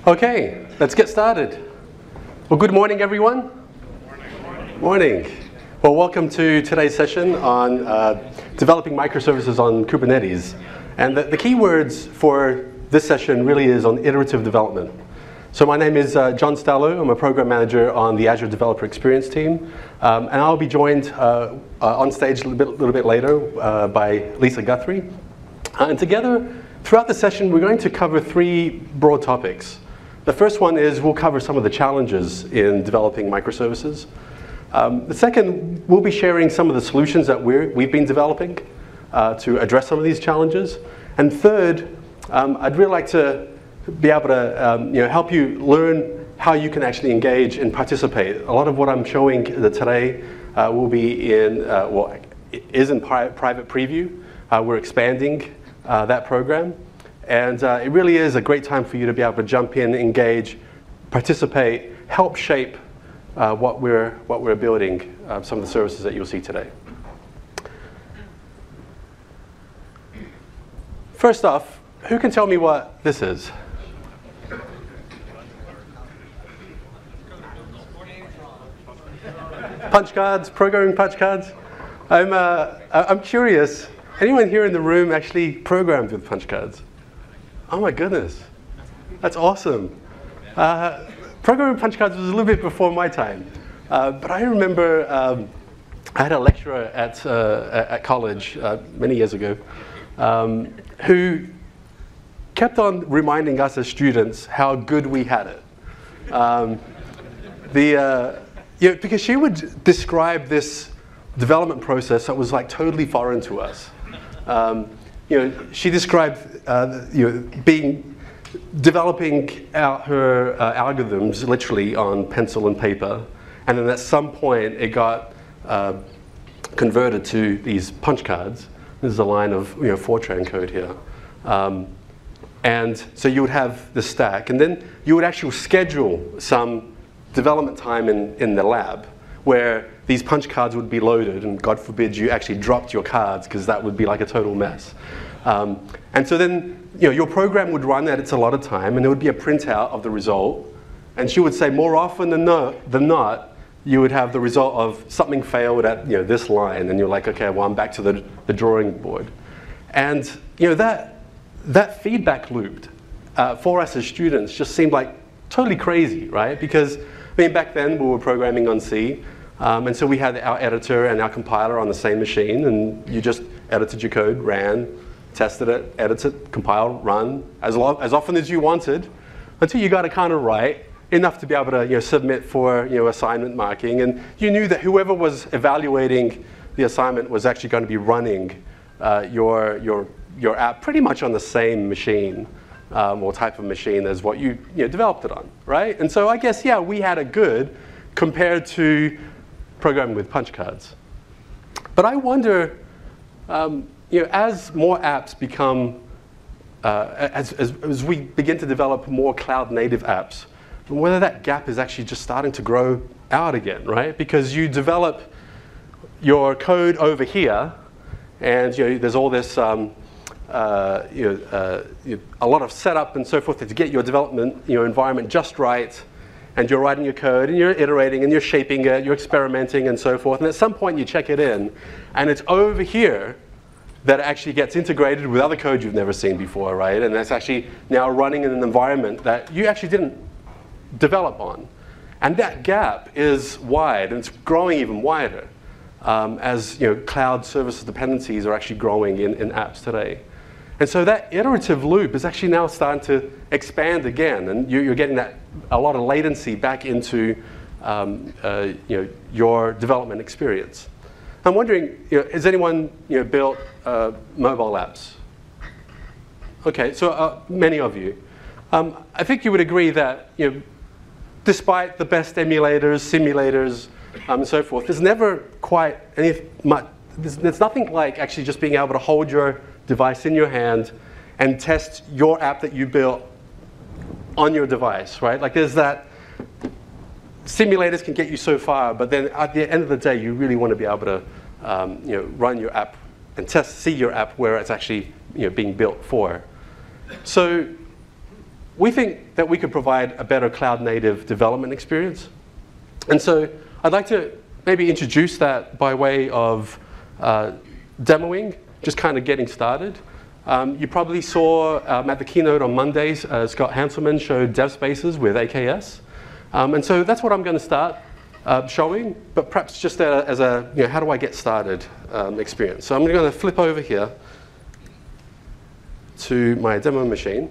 Okay, let's get started. Well, good morning, everyone. Morning. Well, welcome to today's session on developing microservices on Kubernetes. And the key words for this session really is on iterative development. So my name is John Stallo. I'm a program manager on the Azure Developer Experience team. And I'll be joined on stage a little bit later by Lisa Guthrie. And together, throughout the session, we're going to cover three broad topics. The first one is we'll cover some of the challenges in developing microservices. The second, we'll be sharing some of the solutions that we've been developing to address some of these challenges. And third, I'd really like to be able to help you learn how you can actually engage and participate. A lot of what I'm showing today will be is in private preview. We're expanding that program. And it really is a great time for you to be able to jump in, engage, participate, help shape what we're building, some of the services that you'll see today. First off, who can tell me what this is? Punch cards, programming punch cards. I'm curious. Anyone here in the room actually programmed with punch cards? Oh my goodness, that's awesome. Programming punch cards was a little bit before my time, but I remember I had a lecturer at college many years ago who kept on reminding us as students how good we had it. Because she would describe this development process that was like totally foreign to us. She described developing out her algorithms literally on pencil and paper, and then at some point it got converted to these punch cards. This is a line of Fortran code here, and so you would have the stack, and then you would actually schedule some development time in the lab where these punch cards would be loaded, and God forbid you actually dropped your cards, because that would be like a total mess. And so then your program would run at its allotted time, and there would be a printout of the result. And she would say more often than not, you would have the result of something failed at this line, and you're like, okay, well, I'm back to the drawing board. And that feedback loop for us as students just seemed like totally crazy, right? Because back then we were programming on C. And so we had our editor and our compiler on the same machine, and you just edited your code, ran, tested it, edited, compiled, run as often as you wanted, until you got it kind of right, enough to be able to submit for assignment marking, and you knew that whoever was evaluating the assignment was actually going to be running your app pretty much on the same machine or type of machine as what you developed it on, right? And so I guess we had it good compared to programming with punch cards. But I wonder, as more apps become, as we begin to develop more cloud-native apps, whether that gap is actually just starting to grow out again, right? Because you develop your code over here, and there's all this, a lot of setup and so forth to get your development, environment just right. And you're writing your code, and you're iterating, and you're shaping it, you're experimenting, and so forth. And at some point, you check it in, and it's over here that it actually gets integrated with other code you've never seen before, right? And that's actually now running in an environment that you actually didn't develop on. And that gap is wide, and it's growing even wider as cloud services dependencies are actually growing in apps today. And so that iterative loop is actually now starting to expand again, and you're getting a lot of latency back into your development experience. I'm wondering, has anyone built mobile apps? Okay, so many of you. I think you would agree that despite the best emulators, simulators, and so forth, there's never quite there's nothing like actually just being able to hold your device in your hand and test your app that you built on your device, right? Like there's that, simulators can get you so far, but then at the end of the day, you really want to be able to run your app and see your app where it's actually being built for. So we think that we could provide a better cloud-native development experience. And so I'd like to maybe introduce that by way of demoing, just kind of getting started. You probably saw at the keynote on Mondays, Scott Hanselman showed DevSpaces with AKS. And so that's what I'm going to start showing, but perhaps just as a, how do I get started experience. So I'm going to flip over here to my demo machine.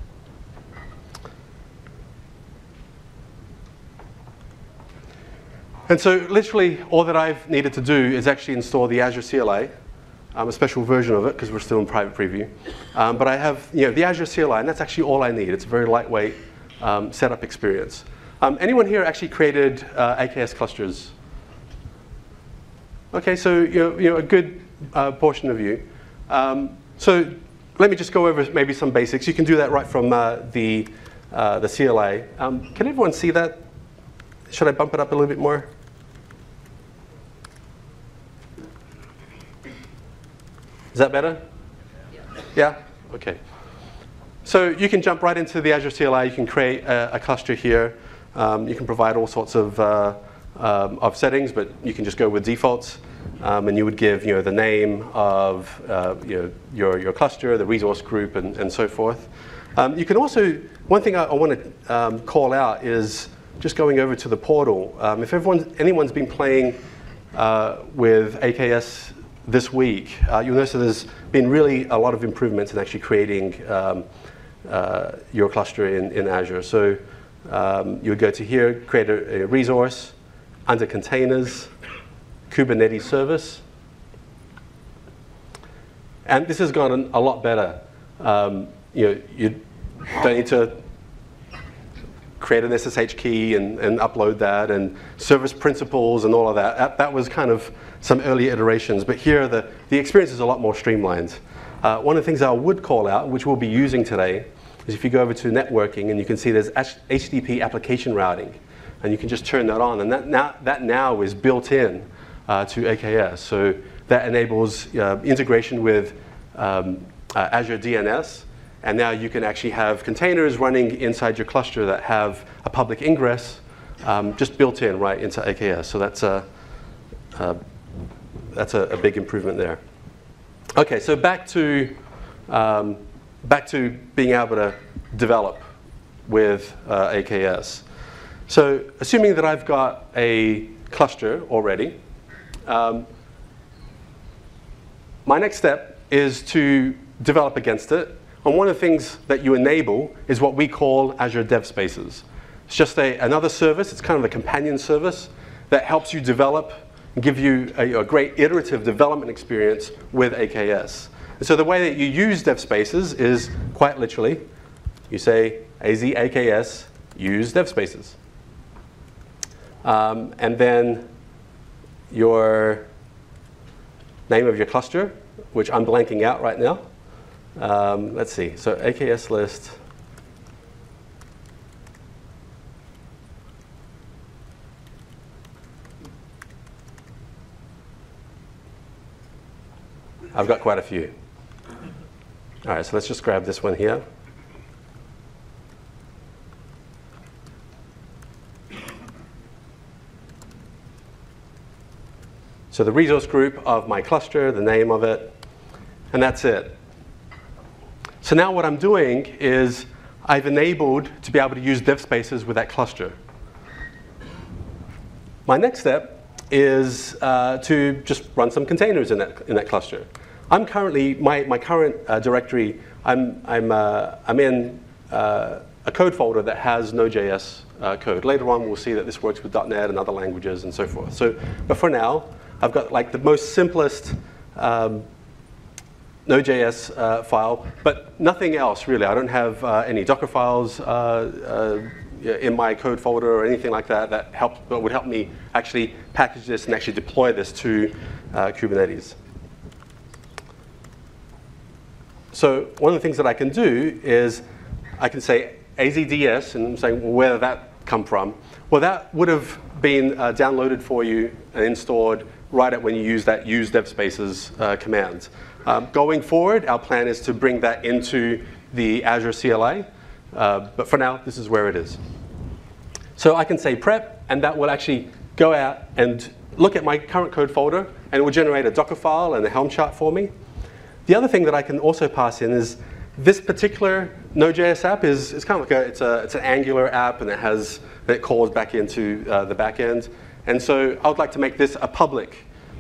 And so literally all that I've needed to do is actually install the Azure CLI, a special version of it because we're still in private preview. But I have the Azure CLI, and that's actually all I need. It's a very lightweight setup experience. Anyone here actually created AKS clusters? Okay, so a good portion of you. So let me just go over maybe some basics. You can do that right from the CLI. Can everyone see that? Should I bump it up a little bit more? Is that better? Yeah? Okay. So you can jump right into the Azure CLI. You can create a cluster here. You can provide all sorts of settings, but you can just go with defaults. And you would give the name of your cluster, the resource group, and so forth. You can also, one thing I want to call out is just going over to the portal. If anyone's been playing with AKS this week, you'll notice that there's been really a lot of improvements in actually creating your cluster in Azure. So you would go to here, create a resource, under containers, Kubernetes service. And this has gotten a lot better. You don't need to create an SSH key and upload that, and service principals and all of that. That was kind of some early iterations, but here the experience is a lot more streamlined. One of the things I would call out, which we'll be using today, is if you go over to networking and you can see there's HTTP application routing, and you can just turn that on, and that now is built in to AKS. So that enables integration with Azure DNS. And now you can actually have containers running inside your cluster that have a public ingress just built in right into AKS. So that's a big improvement there. Okay, so back to being able to develop with AKS. So assuming that I've got a cluster already, my next step is to develop against it. And one of the things that you enable is what we call Azure DevSpaces. It's just another service. It's kind of a companion service that helps you develop and give you a great iterative development experience with AKS. And so the way that you use DevSpaces is quite literally, you say AZ AKS use DevSpaces. And then your name of your cluster, which I'm blanking out right now. Let's see, so AKS list. I've got quite a few. All right, so let's just grab this one here. So the resource group of my cluster, the name of it, and that's it. So now what I'm doing is I've enabled to be able to use DevSpaces with that cluster. My next step is to just run some containers in that cluster. I'm currently, my current directory, I'm in a code folder that has Node.js code. Later on we'll see that this works with .NET and other languages and so forth. So, but for now, I've got like the most simplest Node.js file, but nothing else really. I don't have any Docker files in my code folder or anything like that that would help me actually package this and actually deploy this to Kubernetes. So one of the things that I can do is I can say AZDS, and I'm saying, well, where did that come from? Well, that would have been downloaded for you and installed right at when you use that use DevSpaces command. Going forward, our plan is to bring that into the Azure CLI. But for now, this is where it is. So I can say prep, and that will actually go out and look at my current code folder, and it will generate a Docker file and a Helm chart for me. The other thing that I can also pass in is this particular Node.js app is kind of like it's an Angular app, and it calls back into the back end. And so I would like to make this a public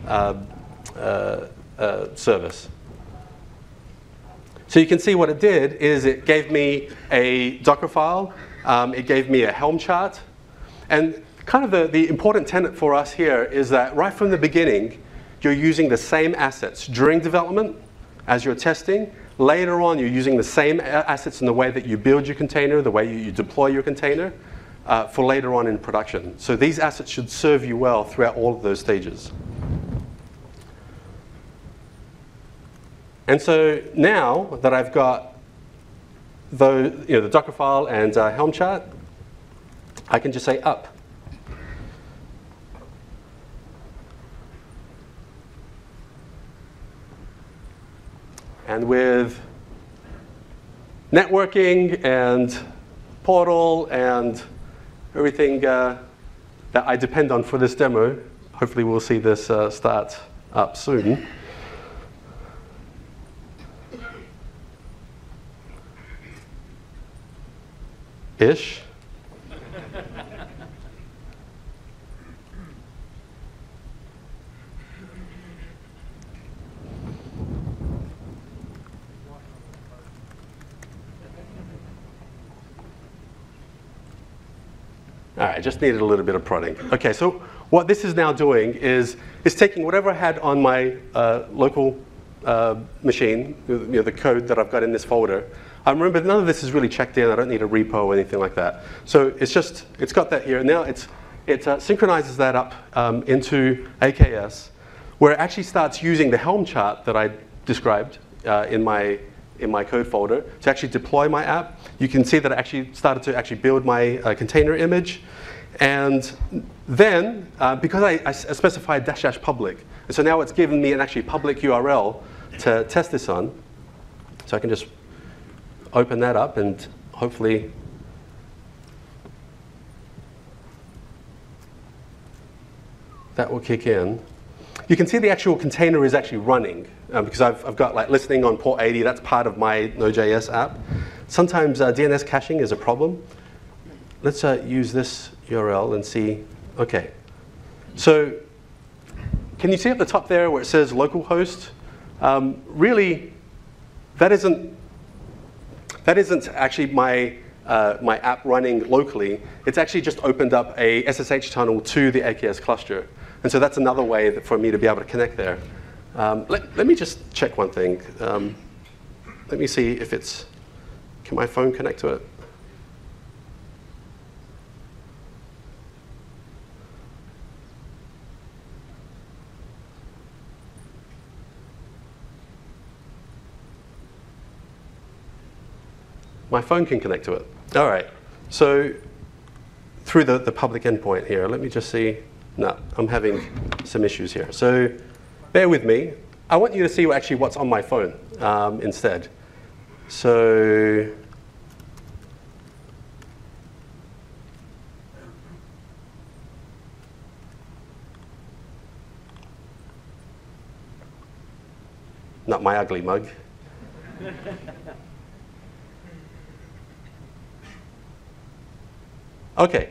service. So you can see what it did is it gave me a Docker file, it gave me a Helm chart, and kind of the important tenet for us here is that right from the beginning, you're using the same assets during development as you're testing. Later on, you're using the same assets in the way that you build your container, the way you deploy your container, for later on in production. So these assets should serve you well throughout all of those stages. And so now that I've got the Docker file and Helm chart, I can just say up. And with networking and Portal and everything that I depend on for this demo, hopefully we'll see this start up soon. Ish. All right, just needed a little bit of prodding. Okay, so what this is now doing is taking whatever I had on my local machine, the code that I've got in this folder. Remember, none of this is really checked in. I don't need a repo or anything like that. So it's got that here. Now it synchronizes that up into AKS, where it actually starts using the Helm chart that I described in my code folder to actually deploy my app. You can see that I actually started to build my container image. And then, because I specified -- public, and so now it's given me an actually public URL to test this on. So I can just open that up and hopefully that will kick in. You can see the actual container is actually running because I've got like listening on port 80. That's part of my Node.js app. Sometimes DNS caching is a problem. Let's use this URL and see. Okay. So can you see at the top there where it says localhost? Really, that isn't actually my app running locally. It's actually just opened up a SSH tunnel to the AKS cluster. And so that's another way for me to be able to connect there. Let me just check one thing. Let me see if can my phone connect to it? My phone can connect to it. All right. So through the public endpoint here, let me just see. No, I'm having some issues here. So bear with me. I want you to see actually what's on my phone instead. So not my ugly mug. Okay.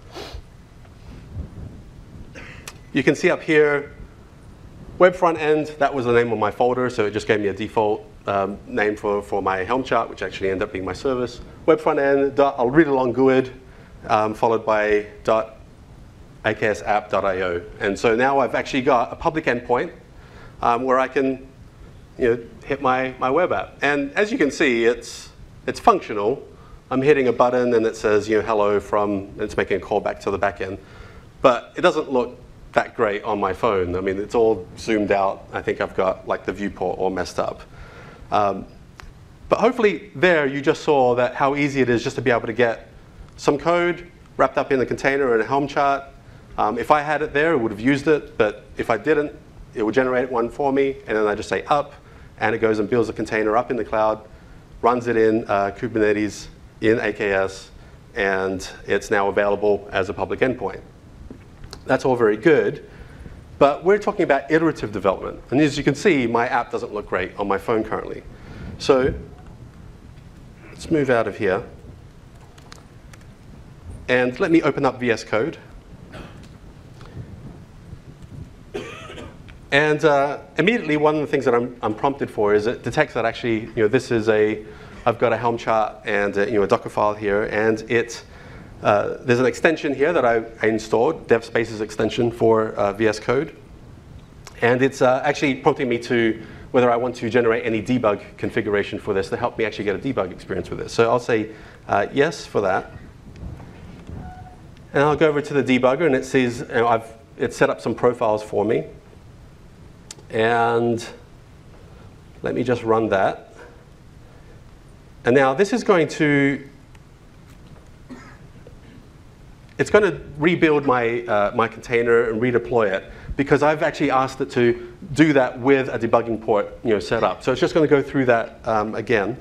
You can see up here, web front end, that was the name of my folder, so it just gave me a default name for my Helm chart, which actually ended up being my service. Web front end, I'll read along GUID, followed by .aksapp.io. And so now I've actually got a public endpoint where I can hit my web app. And as you can see, it's functional. I'm hitting a button and it says hello from, it's making a call back to the back end. But it doesn't look that great on my phone. I mean, it's all zoomed out. I think I've got like the viewport all messed up. But hopefully there you just saw that how easy it is just to be able to get some code wrapped up in a container and a Helm chart. If I had it there, I would have used it. But if I didn't, it would generate one for me. And then I just say up, and it goes and builds a container up in the cloud, runs it in Kubernetes, in AKS, and it's now available as a public endpoint. That's all very good, but we're talking about iterative development. And as you can see, my app doesn't look great on my phone currently. So let's move out of here. And let me open up VS Code. And immediately, one of the things that I'm prompted for is it detects that actually, this is I've got a Helm chart and a Docker file here, and there's an extension here that I installed, DevSpaces extension for VS Code. And it's actually prompting me to whether I want to generate any debug configuration for this to help me actually get a debug experience with this. So I'll say yes for that. And I'll go over to the debugger, and it says it's set up some profiles for me. And let me just run that. And now this is going to rebuild my, my container and redeploy it, because I've actually asked it to do that with a debugging port set up. So it's just going to go through that again.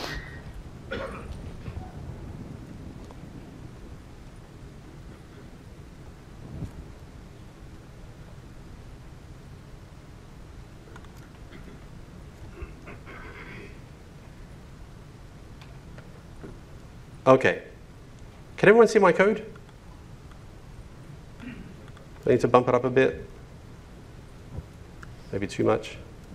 Okay. Can everyone see my code? I need to bump it up a bit. Maybe too much.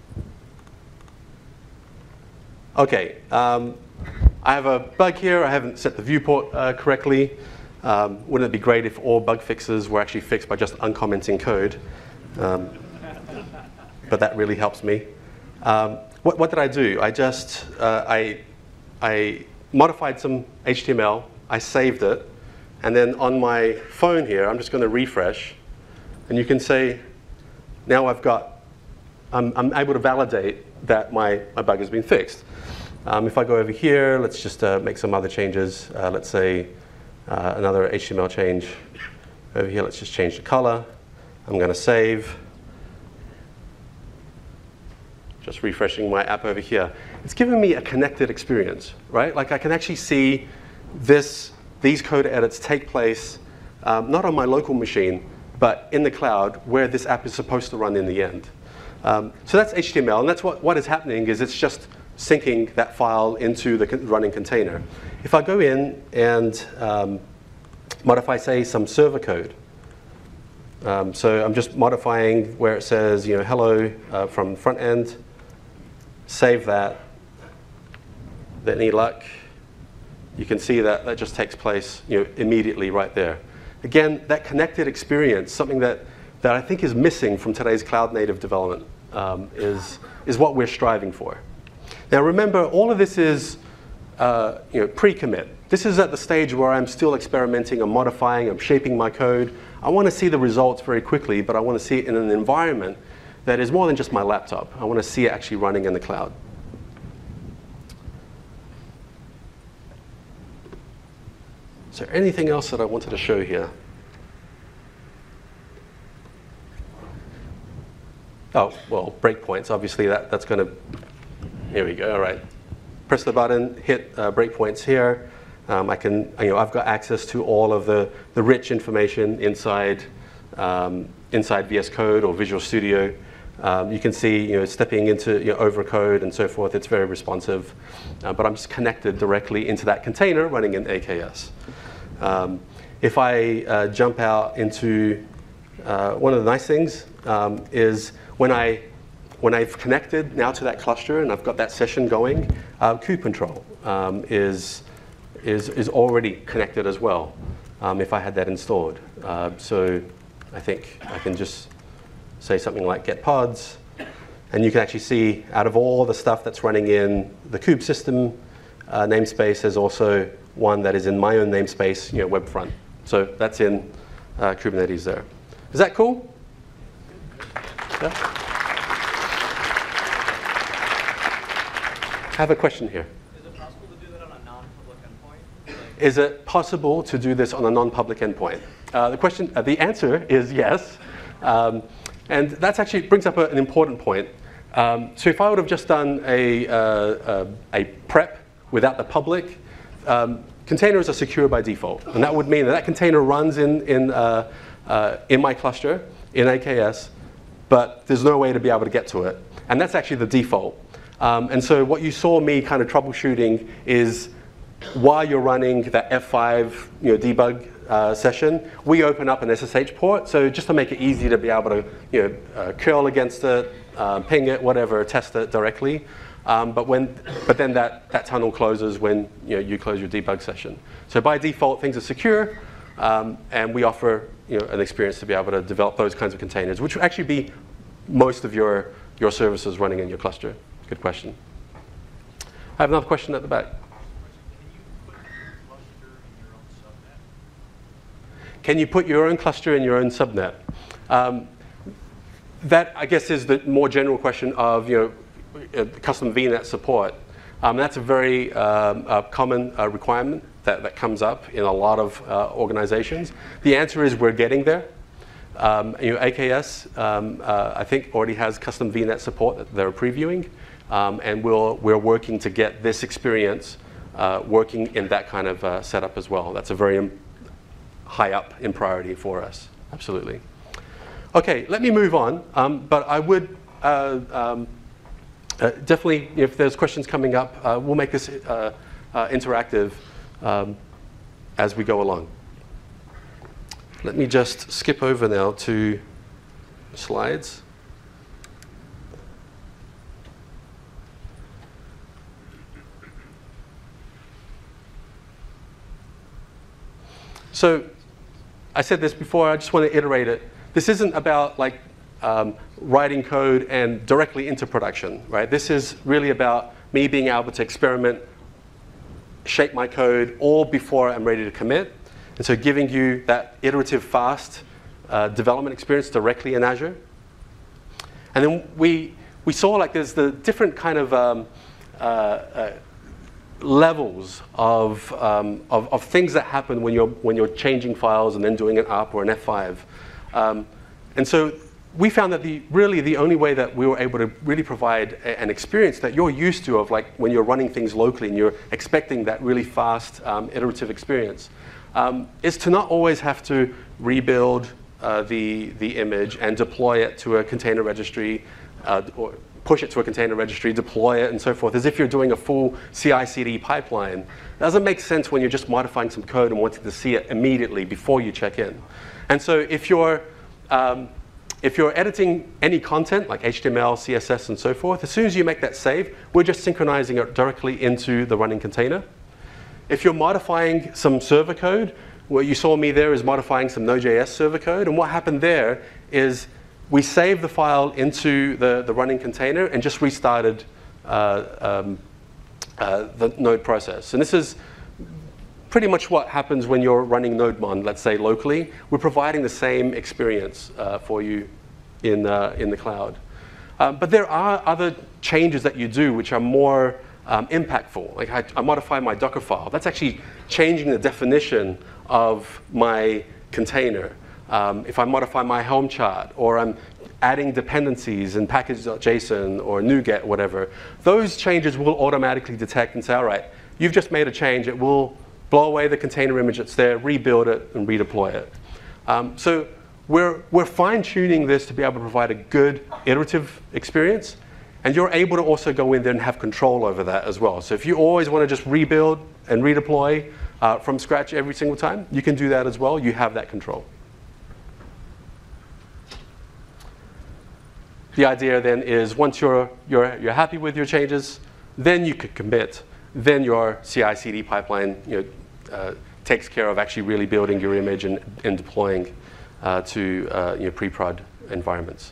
Okay. I have a bug here. I haven't set the viewport correctly. Wouldn't it be great if all bug fixes were actually fixed by just uncommenting code? But that really helps me. What did I do? I just I modified some HTML, I saved it, and then on my phone here, I'm just going to refresh, and you can say, now I'm able to validate that my bug has been fixed. If I go over here, let's just make some other changes. Let's say another HTML change. Over here, let's just change the color. I'm going to save. Just refreshing my app over here. It's giving me a connected experience, right? Like I can actually see these code edits take place not on my local machine, but in the cloud where this app is supposed to run in the end. So that's HTML, and that's what is happening is it's just syncing that file into the running container. If I go in and modify, say, some server code, so I'm just modifying where it says, hello from front end, save that, then any luck, you can see that just takes place immediately right there. Again, that connected experience, something that I think is missing from today's cloud native development, is what we're striving for. Now remember, all of this is pre-commit. This is at the stage where I'm still experimenting, I'm modifying, I'm shaping my code. I want to see the results very quickly, but I want to see it in an environment that is more than just my laptop. I want to see it actually running in the cloud. Is there anything else that I wanted to show here? Oh, well, breakpoints, obviously that's going to, here we go, all right. Press the button, hit breakpoints here. I can, I've got access to all of the rich information inside VS Code or Visual Studio. You can see, stepping into over code and so forth. It's very responsive, but I'm just connected directly into that container running in AKS. If I jump out into one of the nice things is when I've connected now to that cluster and I've got that session going, kubectl is already connected as well. If I had that installed, so I think I can just say something like get pods, and you can actually see out of all the stuff that's running in the kube system namespace, there's also one that is in my own namespace, webfront. So that's in Kubernetes there. Is that cool? Yeah. I have a question here. Is it possible to do that on a non-public endpoint? Is it possible to do this on a non-public endpoint? The answer is yes. And that actually brings up an important point. So if I would have just done a prep without the public, containers are secure by default, and that would mean that container runs in my cluster in AKS, but there's no way to be able to get to it, and that's actually the default. And so what you saw me kind of troubleshooting is while you're running that F5 debug session, we open up an SSH port, so just to make it easy to be able to curl against it, ping it, whatever, test it directly. But then that tunnel closes when you close your debug session. So by default, things are secure, and we offer an experience to be able to develop those kinds of containers, which would actually be most of your services running in your cluster. Good question. I have another question at the back. Can you put your own cluster in your own subnet? That, I guess, is the more general question of custom VNet support. That's a very common requirement that comes up in a lot of organizations. The answer is we're getting there. AKS, I think, already has custom VNet support that they're previewing, and we're working to get this experience working in that kind of setup as well. That's a very high up in priority for us, absolutely. Okay, let me move on, but I would definitely, if there's questions coming up, we'll make this interactive as we go along. Let me just skip over now to slides. So I said this before, I just want to iterate it. This isn't about like writing code and directly into production, right? This is really about me being able to experiment, shape my code all before I'm ready to commit. And so giving you that iterative, fast development experience directly in Azure. And then we saw like there's the different kind of levels of things that happen when you're changing files and then doing an up or an F5. And so we found that really the only way that we were able to really provide an experience that you're used to of like when you're running things locally and you're expecting that really fast iterative experience is to not always have to rebuild the image and deploy it to a container registry or push it to a container registry, deploy it, and so forth, as if you're doing a full CI/CD pipeline. It doesn't make sense when you're just modifying some code and wanting to see it immediately before you check in. And so if you're editing any content, like HTML, CSS, and so forth, as soon as you make that save, we're just synchronizing it directly into the running container. If you're modifying some server code, what you saw me there is modifying some Node.js server code, and what happened there is we saved the file into the running container and just restarted the node process. And this is pretty much what happens when you're running NodeMon, let's say locally. We're providing the same experience for you in the cloud. But there are other changes that you do which are more impactful. Like I modify my Docker file. That's actually changing the definition of my container. If I modify my Helm chart, or I'm adding dependencies in package.json or NuGet, whatever, those changes will automatically detect and say, all right, you've just made a change. It will blow away the container image that's there, rebuild it, and redeploy it. So we're fine-tuning this to be able to provide a good iterative experience, and you're able to also go in there and have control over that as well. So if you always want to just rebuild and redeploy from scratch every single time, you can do that as well. You have that control. The idea then is once you're happy with your changes, then you could commit. Then your CI/CD pipeline takes care of actually really building your image and deploying to pre-prod environments.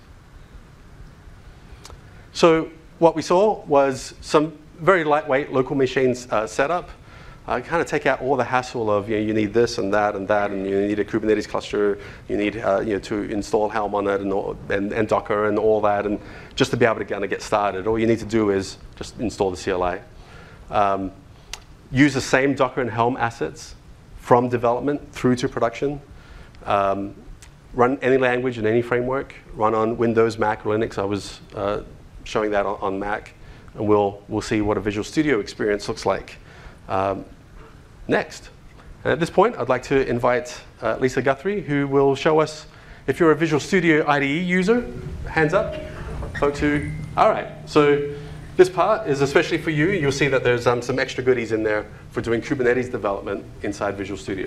So what we saw was some very lightweight local machines setup. Kind of take out all the hassle of you need this and that, and you need a Kubernetes cluster, you need to install Helm on it and Docker and all that, and just to be able to kind of get started, all you need to do is just install the CLI. Use the same Docker and Helm assets from development through to production. Run any language and any framework. Run on Windows, Mac, or Linux. I was showing that on Mac, and we'll see what a Visual Studio experience looks like. next. And at this point, I'd like to invite Lisa Guthrie, who will show us, if you're a Visual Studio IDE user, hands up, folks who, all right. So this part is especially for you. You'll see that there's some extra goodies in there for doing Kubernetes development inside Visual Studio.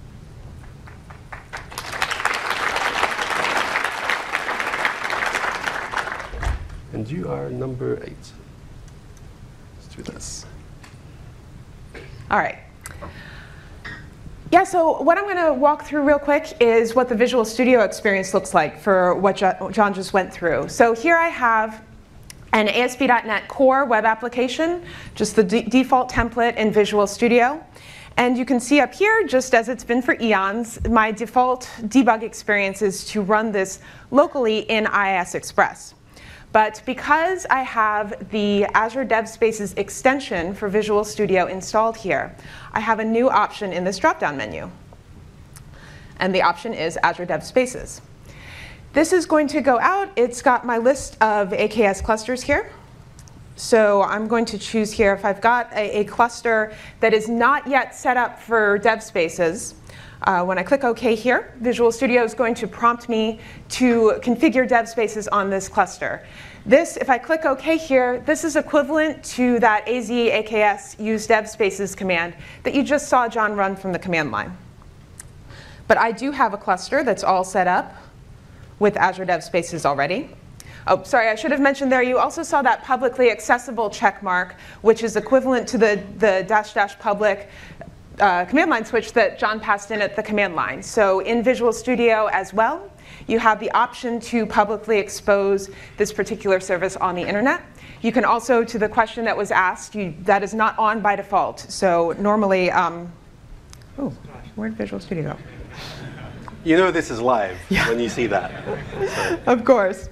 And you are number 8. Let's do this. All right. Yeah, so what I'm going to walk through real quick is what the Visual Studio experience looks like for what John just went through. So here I have an ASP.NET Core web application, just the default template in Visual Studio. And you can see up here, just as it's been for eons, my default debug experience is to run this locally in IIS Express. But because I have the Azure DevSpaces extension for Visual Studio installed here, I have a new option in this drop-down menu. And the option is Azure DevSpaces. This is going to go out. It's got my list of AKS clusters here. So I'm going to choose here, if I've got a cluster that is not yet set up for DevSpaces, when I click OK here, Visual Studio is going to prompt me to configure DevSpaces on this cluster. This, if I click OK here, this is equivalent to that AZ AKS use DevSpaces command that you just saw John run from the command line. But I do have a cluster that's all set up with Azure DevSpaces already. Oh, sorry, I should have mentioned there, you also saw that publicly accessible check mark, which is equivalent to the -- public command line switch that John passed in at the command line. So in Visual Studio as well, you have the option to publicly expose this particular service on the internet. You can also, to the question that was asked, that is not on by default. So normally, oh, where'd Visual Studio go? You know this is live when you see that. So. Of course.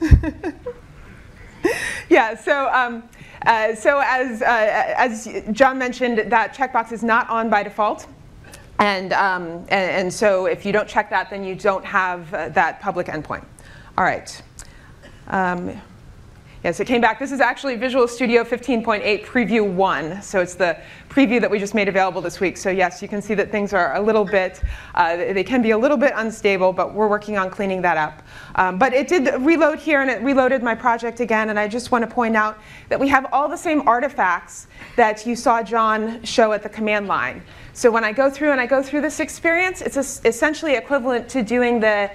Yeah, so as John mentioned, that checkbox is not on by default. And so if you don't check that, then you don't have that public endpoint. All right. Yes, it came back. This is actually Visual Studio 15.8 Preview 1. So it's the preview that we just made available this week. So yes, you can see that things are a little bit, they can be a little bit unstable, but we're working on cleaning that up. But it did reload here, and it reloaded my project again. And I just want to point out that we have all the same artifacts that you saw John show at the command line. So when I go through this experience, it's essentially equivalent to doing the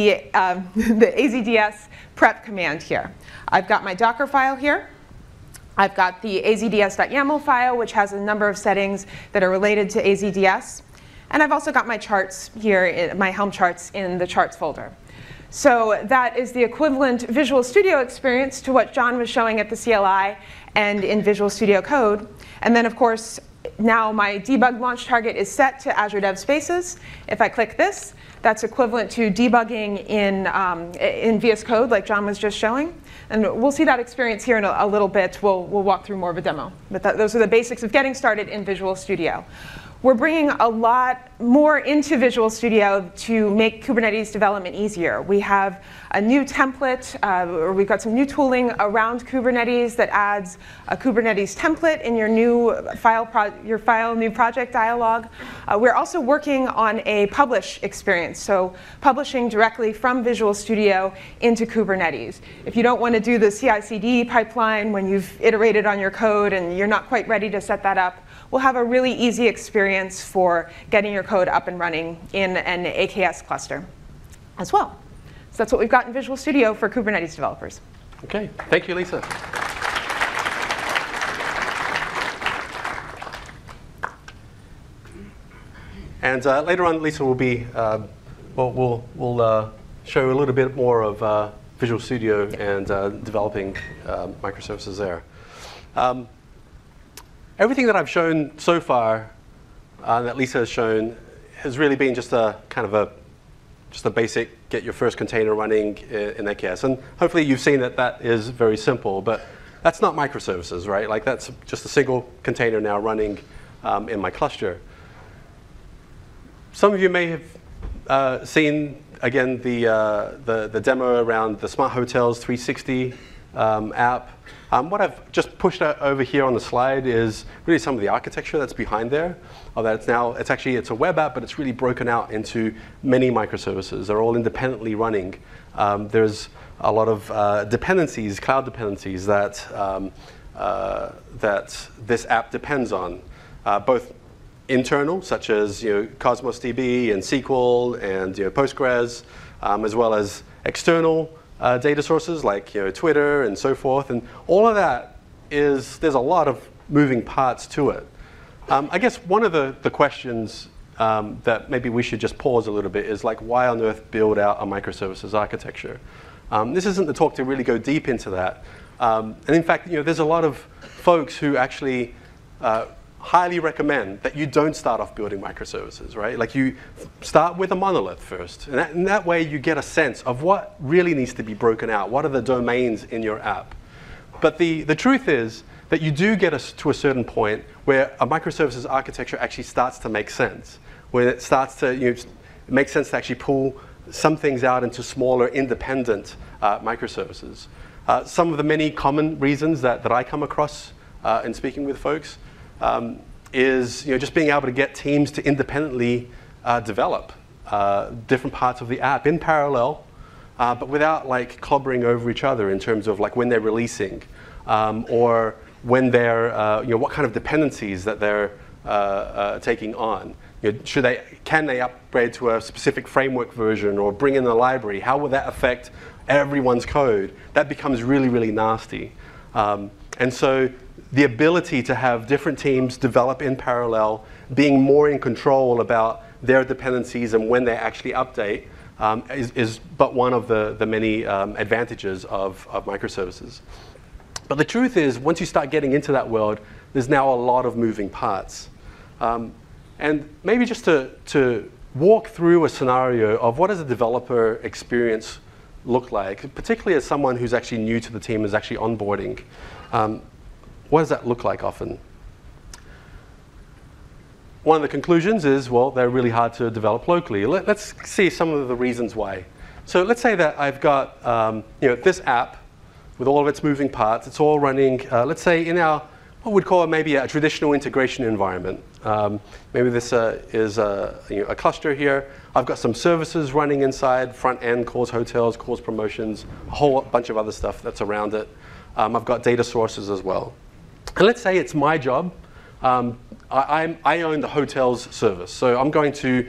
AZDS prep command here. I've got my Docker file here. I've got the azds.yaml file, which has a number of settings that are related to AZDS. And I've also got my charts here, my Helm charts in the charts folder. So that is the equivalent Visual Studio experience to what John was showing at the CLI and in Visual Studio Code. And then, of course, now my debug launch target is set to Azure DevSpaces. If I click this, that's equivalent to debugging in VS Code, like John was just showing. And we'll see that experience here in a little bit. We'll walk through more of a demo. But those are the basics of getting started in Visual Studio. We're bringing a lot more into Visual Studio to make Kubernetes development easier. We have a new template, or we've got some new tooling around Kubernetes that adds a Kubernetes template in your new new project dialog. We're also working on a publish experience, so publishing directly from Visual Studio into Kubernetes. If you don't want to do the CI/CD pipeline when you've iterated on your code and you're not quite ready to set that up, we'll have a really easy experience for getting your code up and running in an AKS cluster as well. So that's what we've got in Visual Studio for Kubernetes developers. OK, thank you, Lisa. And later on, Lisa will be, we'll show a little bit more of Visual Studio and developing microservices there. Everything that I've shown so far, that Lisa has shown, has really been just a kind of just a basic get your first container running in AKS. And hopefully you've seen that that is very simple, but that's not microservices, right? Like that's just a single container now running in my cluster. Some of you may have seen, again, the demo around the Smart Hotels 360 app. What I've just pushed out over here on the slide is really some of the architecture that's behind there. It's a web app, but it's really broken out into many microservices. They're all independently running. There's a lot of dependencies, cloud dependencies that this app depends on, both internal, such as Cosmos DB and SQL and Postgres, as well as external data sources like Twitter and so forth. And all of that there's a lot of moving parts to it. I guess one of the questions that maybe we should just pause a little bit is like, why on earth build out a microservices architecture? This isn't the talk to really go deep into that. And in fact, there's a lot of folks who actually highly recommend that you don't start off building microservices, right? Like you start with a monolith first. And in that way, you get a sense of what really needs to be broken out. What are the domains in your app? But the truth is that you do get to a certain point where a microservices architecture actually starts to make sense, where it starts to it makes sense to actually pull some things out into smaller, independent microservices. Some of the many common reasons that I come across in speaking with folks is just being able to get teams to independently develop different parts of the app in parallel, but without like clobbering over each other in terms of like when they're releasing or when they're what kind of dependencies that they're taking on. Can they upgrade to a specific framework version or bring in a library? How will that affect everyone's code? That becomes really, really nasty. And so the ability to have different teams develop in parallel, being more in control about their dependencies and when they actually update is but one of the many advantages of microservices. But the truth is, once you start getting into that world, there's now a lot of moving parts. And maybe just to walk through a scenario of what does a developer experience look like, particularly as someone who's actually new to the team, is actually onboarding. What does that look like often? One of the conclusions is, well, they're really hard to develop locally. Let's see some of the reasons why. So let's say that I've got this app with all of its moving parts. It's all running, let's say, in our what we'd call maybe a traditional integration environment. Maybe this is a cluster here. I've got some services running inside, front end, calls hotels, calls promotions, a whole bunch of other stuff that's around it. I've got data sources as well. And let's say it's my job. I own the hotels service. So I'm going to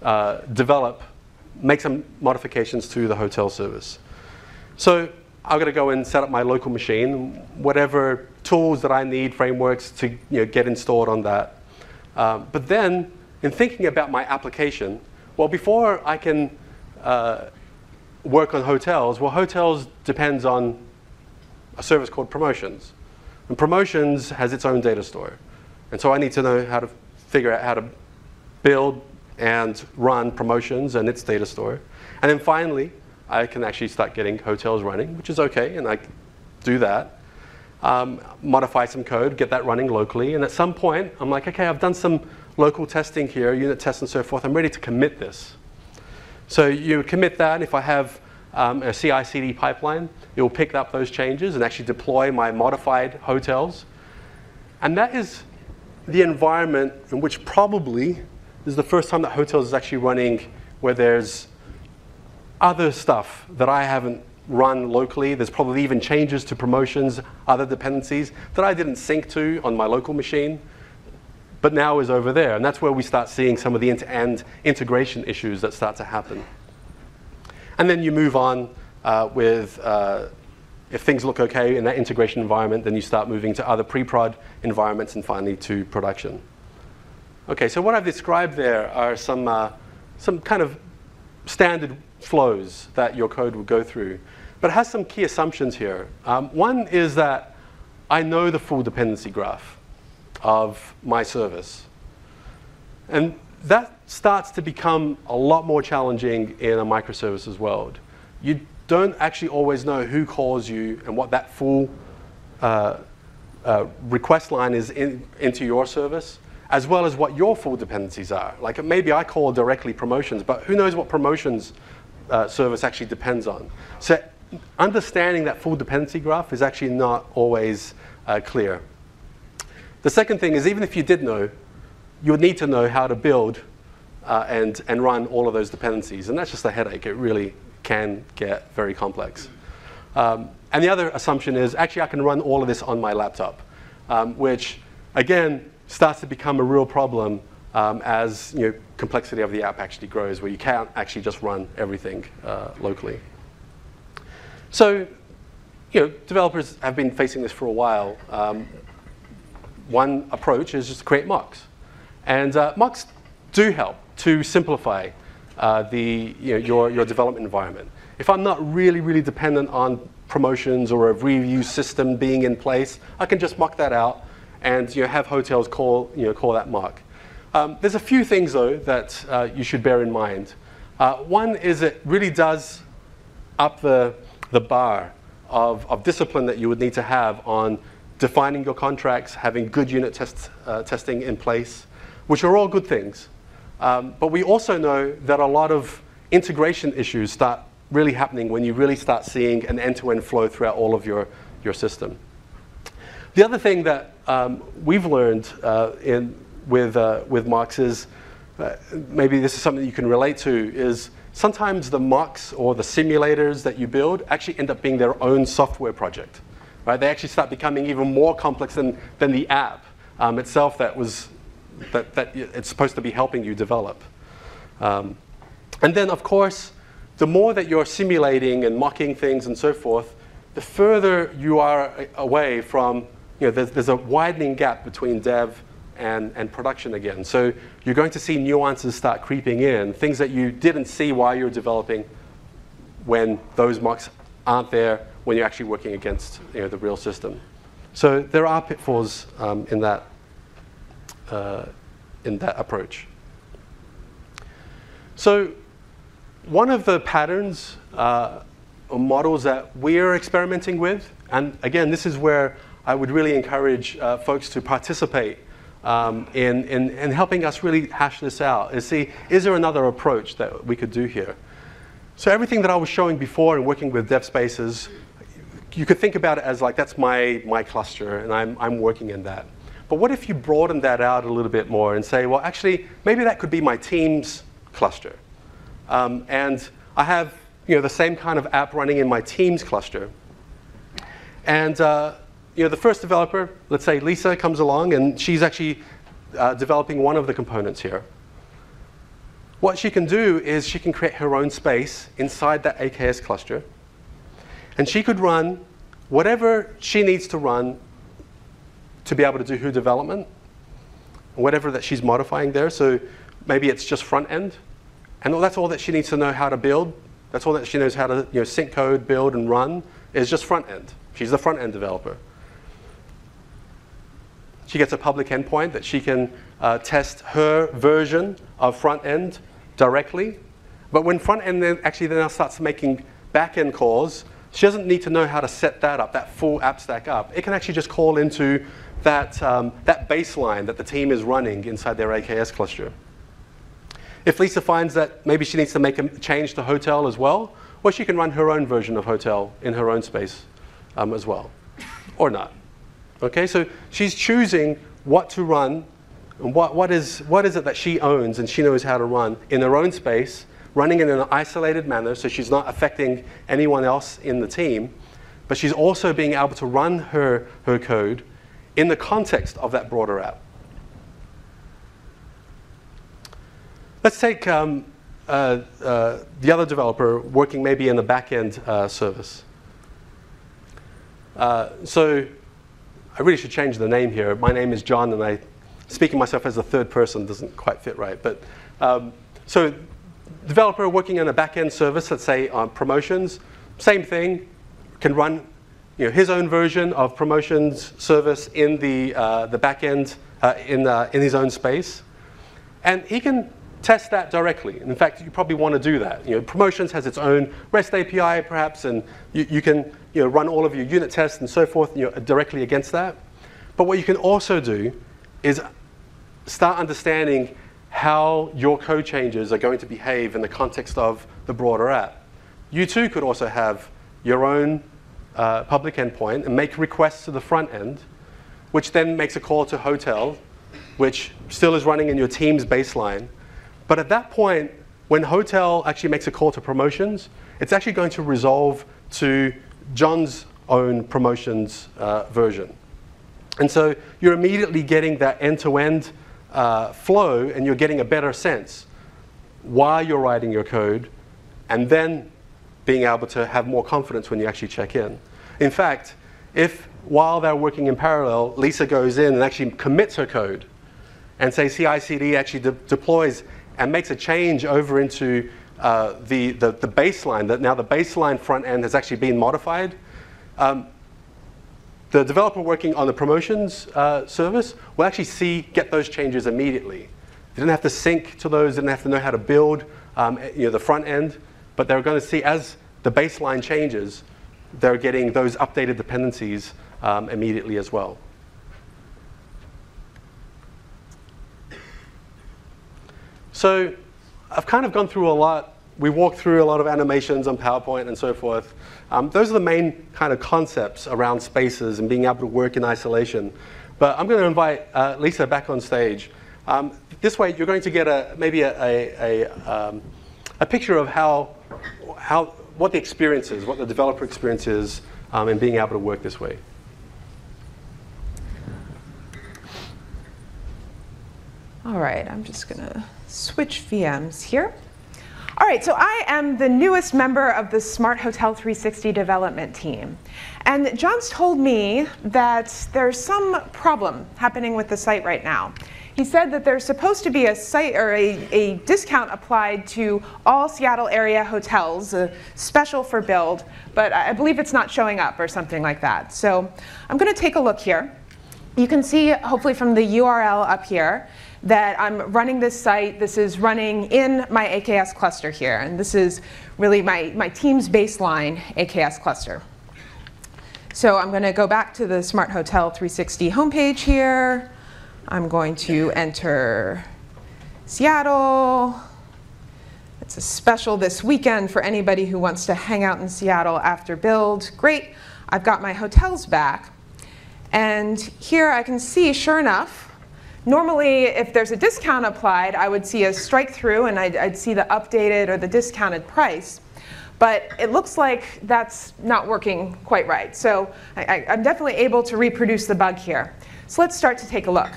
make some modifications to the hotel service. So I've got to go and set up my local machine, whatever tools that I need, frameworks to get installed on that. But then, in thinking about my application, well, before I can work on hotels, well, hotels depends on a service called Promotions. And Promotions has its own data store. And so I need to know how to figure out how to build and run Promotions and its data store. And then finally, I can actually start getting hotels running, which is okay, and I do that. Modify some code, get that running locally, and at some point, I'm like, okay, I've done some local testing here, unit tests and so forth, I'm ready to commit this. So you would commit that, and if I have a CI/CD pipeline, it will pick up those changes and actually deploy my modified hotels. And that is the environment in which probably is the first time that hotels is actually running where there's other stuff that I haven't run locally. There's probably even changes to Promotions, other dependencies that I didn't sync to on my local machine, but now is over there. And that's where we start seeing some of the end-to-end integration issues that start to happen. And then you move on with, if things look okay in that integration environment, then you start moving to other pre-prod environments and finally to production. Okay, so what I've described there are some kind of standard flows that your code would go through. But it has some key assumptions here. One is that I know the full dependency graph of my service. And that starts to become a lot more challenging in a microservices world. You don't actually always know who calls you and what that full request line is into your service, as well as what your full dependencies are. Like maybe I call directly Promotions, but who knows what Promotions service actually depends on. So understanding that full dependency graph is actually not always clear. The second thing is, even if you did know, you would need to know how to build and run all of those dependencies. And that's just a headache. It really can get very complex. And the other assumption is, actually, I can run all of this on my laptop, which, again, starts to become a real problem as complexity of the app actually grows, where you can't actually just run everything locally. So, developers have been facing this for a while. One approach is just to create mocks. And mocks do help to simplify your development environment. If I'm not really, really dependent on promotions or a review system being in place, I can just mock that out and have hotels call that mock. There's a few things, though, that you should bear in mind. One is it really does up the bar of discipline that you would need to have on defining your contracts, having good unit testing in place, which are all good things. But we also know that a lot of integration issues start really happening when you really start seeing an end-to-end flow throughout all of your system. The other thing that we've learned with mocks is, maybe this is something you can relate to, is sometimes the mocks or the simulators that you build actually end up being their own software project. Right? They actually start becoming even more complex than the app itself that it's supposed to be helping you develop. And then, of course, the more that you're simulating and mocking things and so forth, the further you are away from, there's a widening gap between dev and production again. So you're going to see nuances start creeping in, things that you didn't see while you were developing when those mocks aren't there when you're actually working against the real system. So there are pitfalls in that approach. So one of the patterns or models that we're experimenting with, and again, this is where I would really encourage folks to participate in helping us really hash this out, is see, is there another approach that we could do here? So everything that I was showing before and working with dev spaces, you could think about it as like, that's my cluster, and I'm working in that. But what if you broaden that out a little bit more and say, well, actually, maybe that could be my team's cluster. And I have the same kind of app running in my team's cluster. And the first developer, let's say Lisa, comes along, and she's actually developing one of the components here. What she can do is she can create her own space inside that AKS cluster. And she could run whatever she needs to run to be able to do her development, whatever that she's modifying there. So maybe it's just front end. And that's all that she needs to know how to build. That's all that she knows how to sync code, build, and run is just front end. She's the front end developer. She gets a public endpoint that she can test her version of front end directly. But when front end then now starts making back end calls, she doesn't need to know how to set that up, that full app stack up. It can actually just call into that baseline that the team is running inside their AKS cluster. If Lisa finds that maybe she needs to make a change to Hotel as well she can run her own version of Hotel in her own space as well, or not. Okay, so she's choosing what to run and what is it that she owns and she knows how to run in her own space, running in an isolated manner, so she's not affecting anyone else in the team, but she's also being able to run her code in the context of that broader app. Let's take the other developer working maybe in the back-end service. So I really should change the name here. My name is John, and speaking myself as a third person doesn't quite fit right. But so developer working in a back-end service, let's say on promotions, same thing, can run his own version of promotions service in the back-end in his own space, and he can test that directly. In fact, you probably want to do that. Promotions has its own REST API, perhaps, and you can run all of your unit tests and so forth directly against that. But what you can also do is start understanding how your code changes are going to behave in the context of the broader app. You too could also have your own public endpoint and make requests to the front end, which then makes a call to hotel, which still is running in your team's baseline. But at that point, when hotel actually makes a call to promotions, it's actually going to resolve to John's own promotions version. And so you're immediately getting that end-to-end flow, and you're getting a better sense while you're writing your code, and then being able to have more confidence when you actually check in. In fact, if while they're working in parallel, Lisa goes in and actually commits her code, and say CI/CD actually deploys and makes a change over into the baseline, that now the baseline front end has actually been modified, the developer working on the promotions service will actually get those changes immediately. They didn't have to sync to those, didn't have to know how to build the front end, but they're going to see as the baseline changes, they're getting those updated dependencies immediately as well. So I've kind of gone through a lot. We walked through a lot of animations on PowerPoint and so forth. Those are the main kind of concepts around spaces and being able to work in isolation. But I'm going to invite Lisa back on stage. This way, you're going to get maybe a picture of what the experience is, what the developer experience is in being able to work this way. All right, I'm just going to switch VMs here. All right, so I am the newest member of the Smart Hotel 360 development team. And John's told me that there's some problem happening with the site right now. He said that there's supposed to be a site or a discount applied to all Seattle area hotels, special for build, but I believe it's not showing up or something like that. So I'm going to take a look here. You can see, hopefully from the URL up here, that I'm running this site. This is running in my AKS cluster here, and this is really my team's baseline AKS cluster. So I'm going to go back to the Smart Hotel 360 homepage here. I'm going to enter Seattle. It's a special this weekend for anybody who wants to hang out in Seattle after build. Great, I've got my hotels back. And here I can see, sure enough, normally if there's a discount applied, I would see a strike through and I'd see the updated or the discounted price. But it looks like that's not working quite right. So I'm definitely able to reproduce the bug here. So let's start to take a look.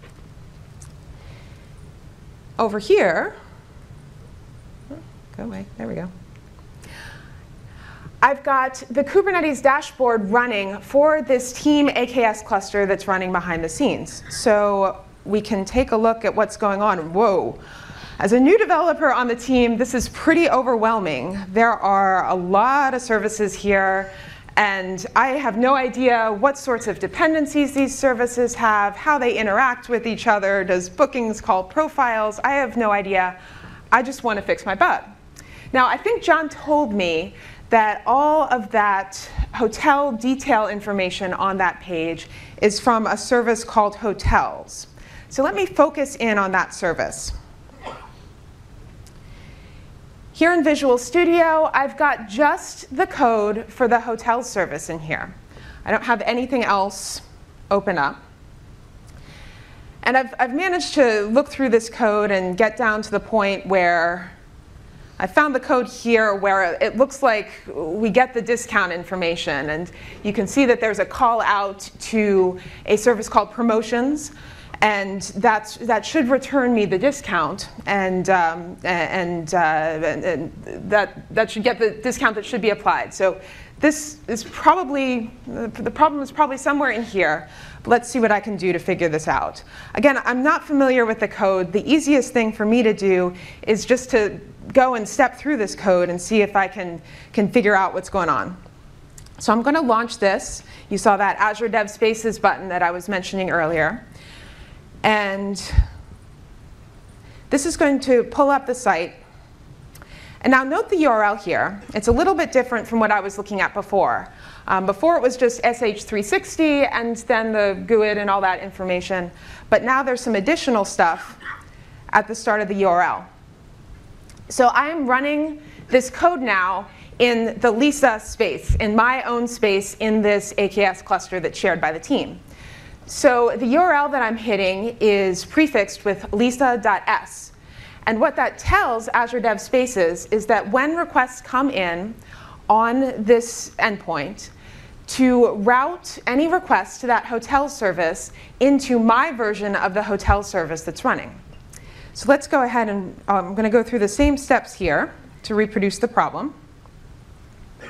Over here, go away, there we go. I've got the Kubernetes dashboard running for this team AKS cluster that's running behind the scenes. So we can take a look at what's going on. Whoa. As a new developer on the team, this is pretty overwhelming. There are a lot of services here, and I have no idea what sorts of dependencies these services have, how they interact with each other. Does bookings call profiles? I have no idea. I just want to fix my bug. Now, I think John told me that all of that hotel detail information on that page is from a service called Hotels. So let me focus in on that service. Here in Visual Studio, I've got just the code for the hotel service in here. I don't have anything else open up. And I've managed to look through this code and get down to the point where I found the code here where it looks like we get the discount information. And you can see that there's a call out to a service called Promotions. And that should return me the discount, and that should get the discount that should be applied. So this is probably, the problem is probably somewhere in here. But let's see what I can do to figure this out. Again, I'm not familiar with the code. The easiest thing for me to do is just to go and step through this code and see if I can figure out what's going on. So I'm going to launch this. You saw that Azure Dev Spaces button that I was mentioning earlier. And this is going to pull up the site. And now note the URL here. It's a little bit different from what I was looking at before. Before it was just SH360 and then the GUID and all that information. But now there's some additional stuff at the start of the URL. So I am running this code now in the Lisa space, in my own space in this AKS cluster that's shared by the team. So the URL that I'm hitting is prefixed with lisa.s. And what that tells Azure Dev Spaces is that when requests come in on this endpoint, to route any requests to that hotel service into my version of the hotel service that's running. So let's go ahead and I'm going to go through the same steps here to reproduce the problem. I'm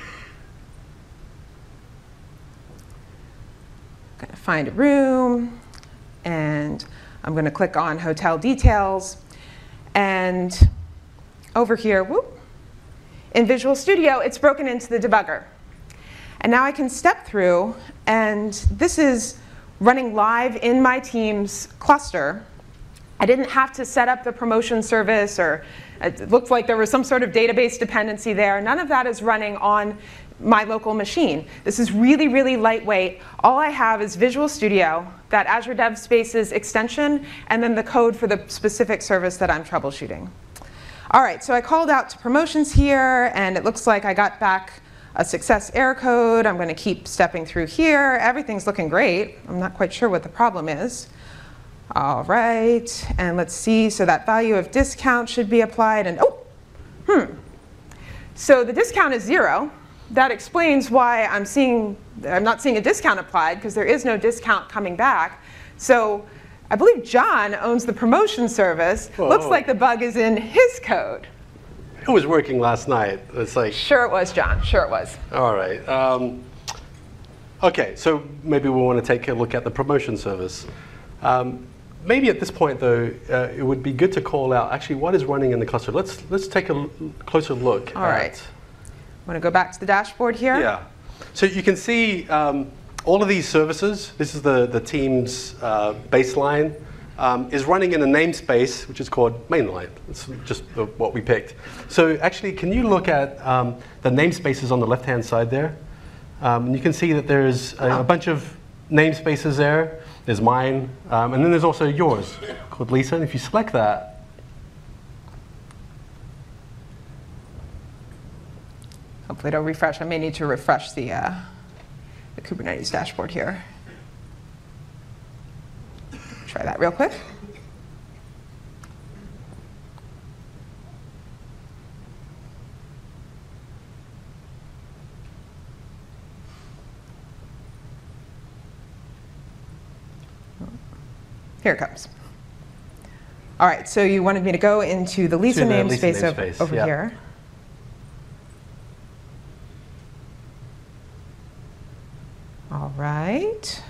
going to find a room, and I'm going to click on hotel details. And over here, whoop, in Visual Studio, it's broken into the debugger. And now I can step through, and this is running live in my team's cluster. I didn't have to set up the promotion service, or it looked like there was some sort of database dependency there. None of that is running on my local machine. This is really, really lightweight. All I have is Visual Studio, that Azure Dev Spaces extension, and then the code for the specific service that I'm troubleshooting. All right, so I called out to promotions here, and it looks like I got back a success error code. I'm going to keep stepping through here. Everything's looking great. I'm not quite sure what the problem is. All right, and let's see. So that value of discount should be applied. And so the discount is 0. That explains why I'm not seeing a discount applied, because there is no discount coming back. So I believe John owns the promotion service. Whoa. Looks like the bug is in his code. It was working last night. It's like, Sure it was, John. Sure it was. all right. OK, so maybe we want to take a look at the promotion service. Maybe at this point, though, it would be good to call out actually what is running in the cluster. Let's take a closer look. All right. Want to go back to the dashboard here? Yeah. So you can see all of these services. This is the team's baseline. Is running in a namespace, which is called mainline. It's just what we picked. So actually, can you look at the namespaces on the left-hand side there? And you can see that there's a bunch of namespaces there. There's mine, and then there's also yours, called Lisa. And if you select that, hopefully it'll refresh. I may need to refresh the Kubernetes dashboard here. Try that real quick. Here it comes. All right, so you wanted me to go into the Lisa namespace over yeah. here. All right.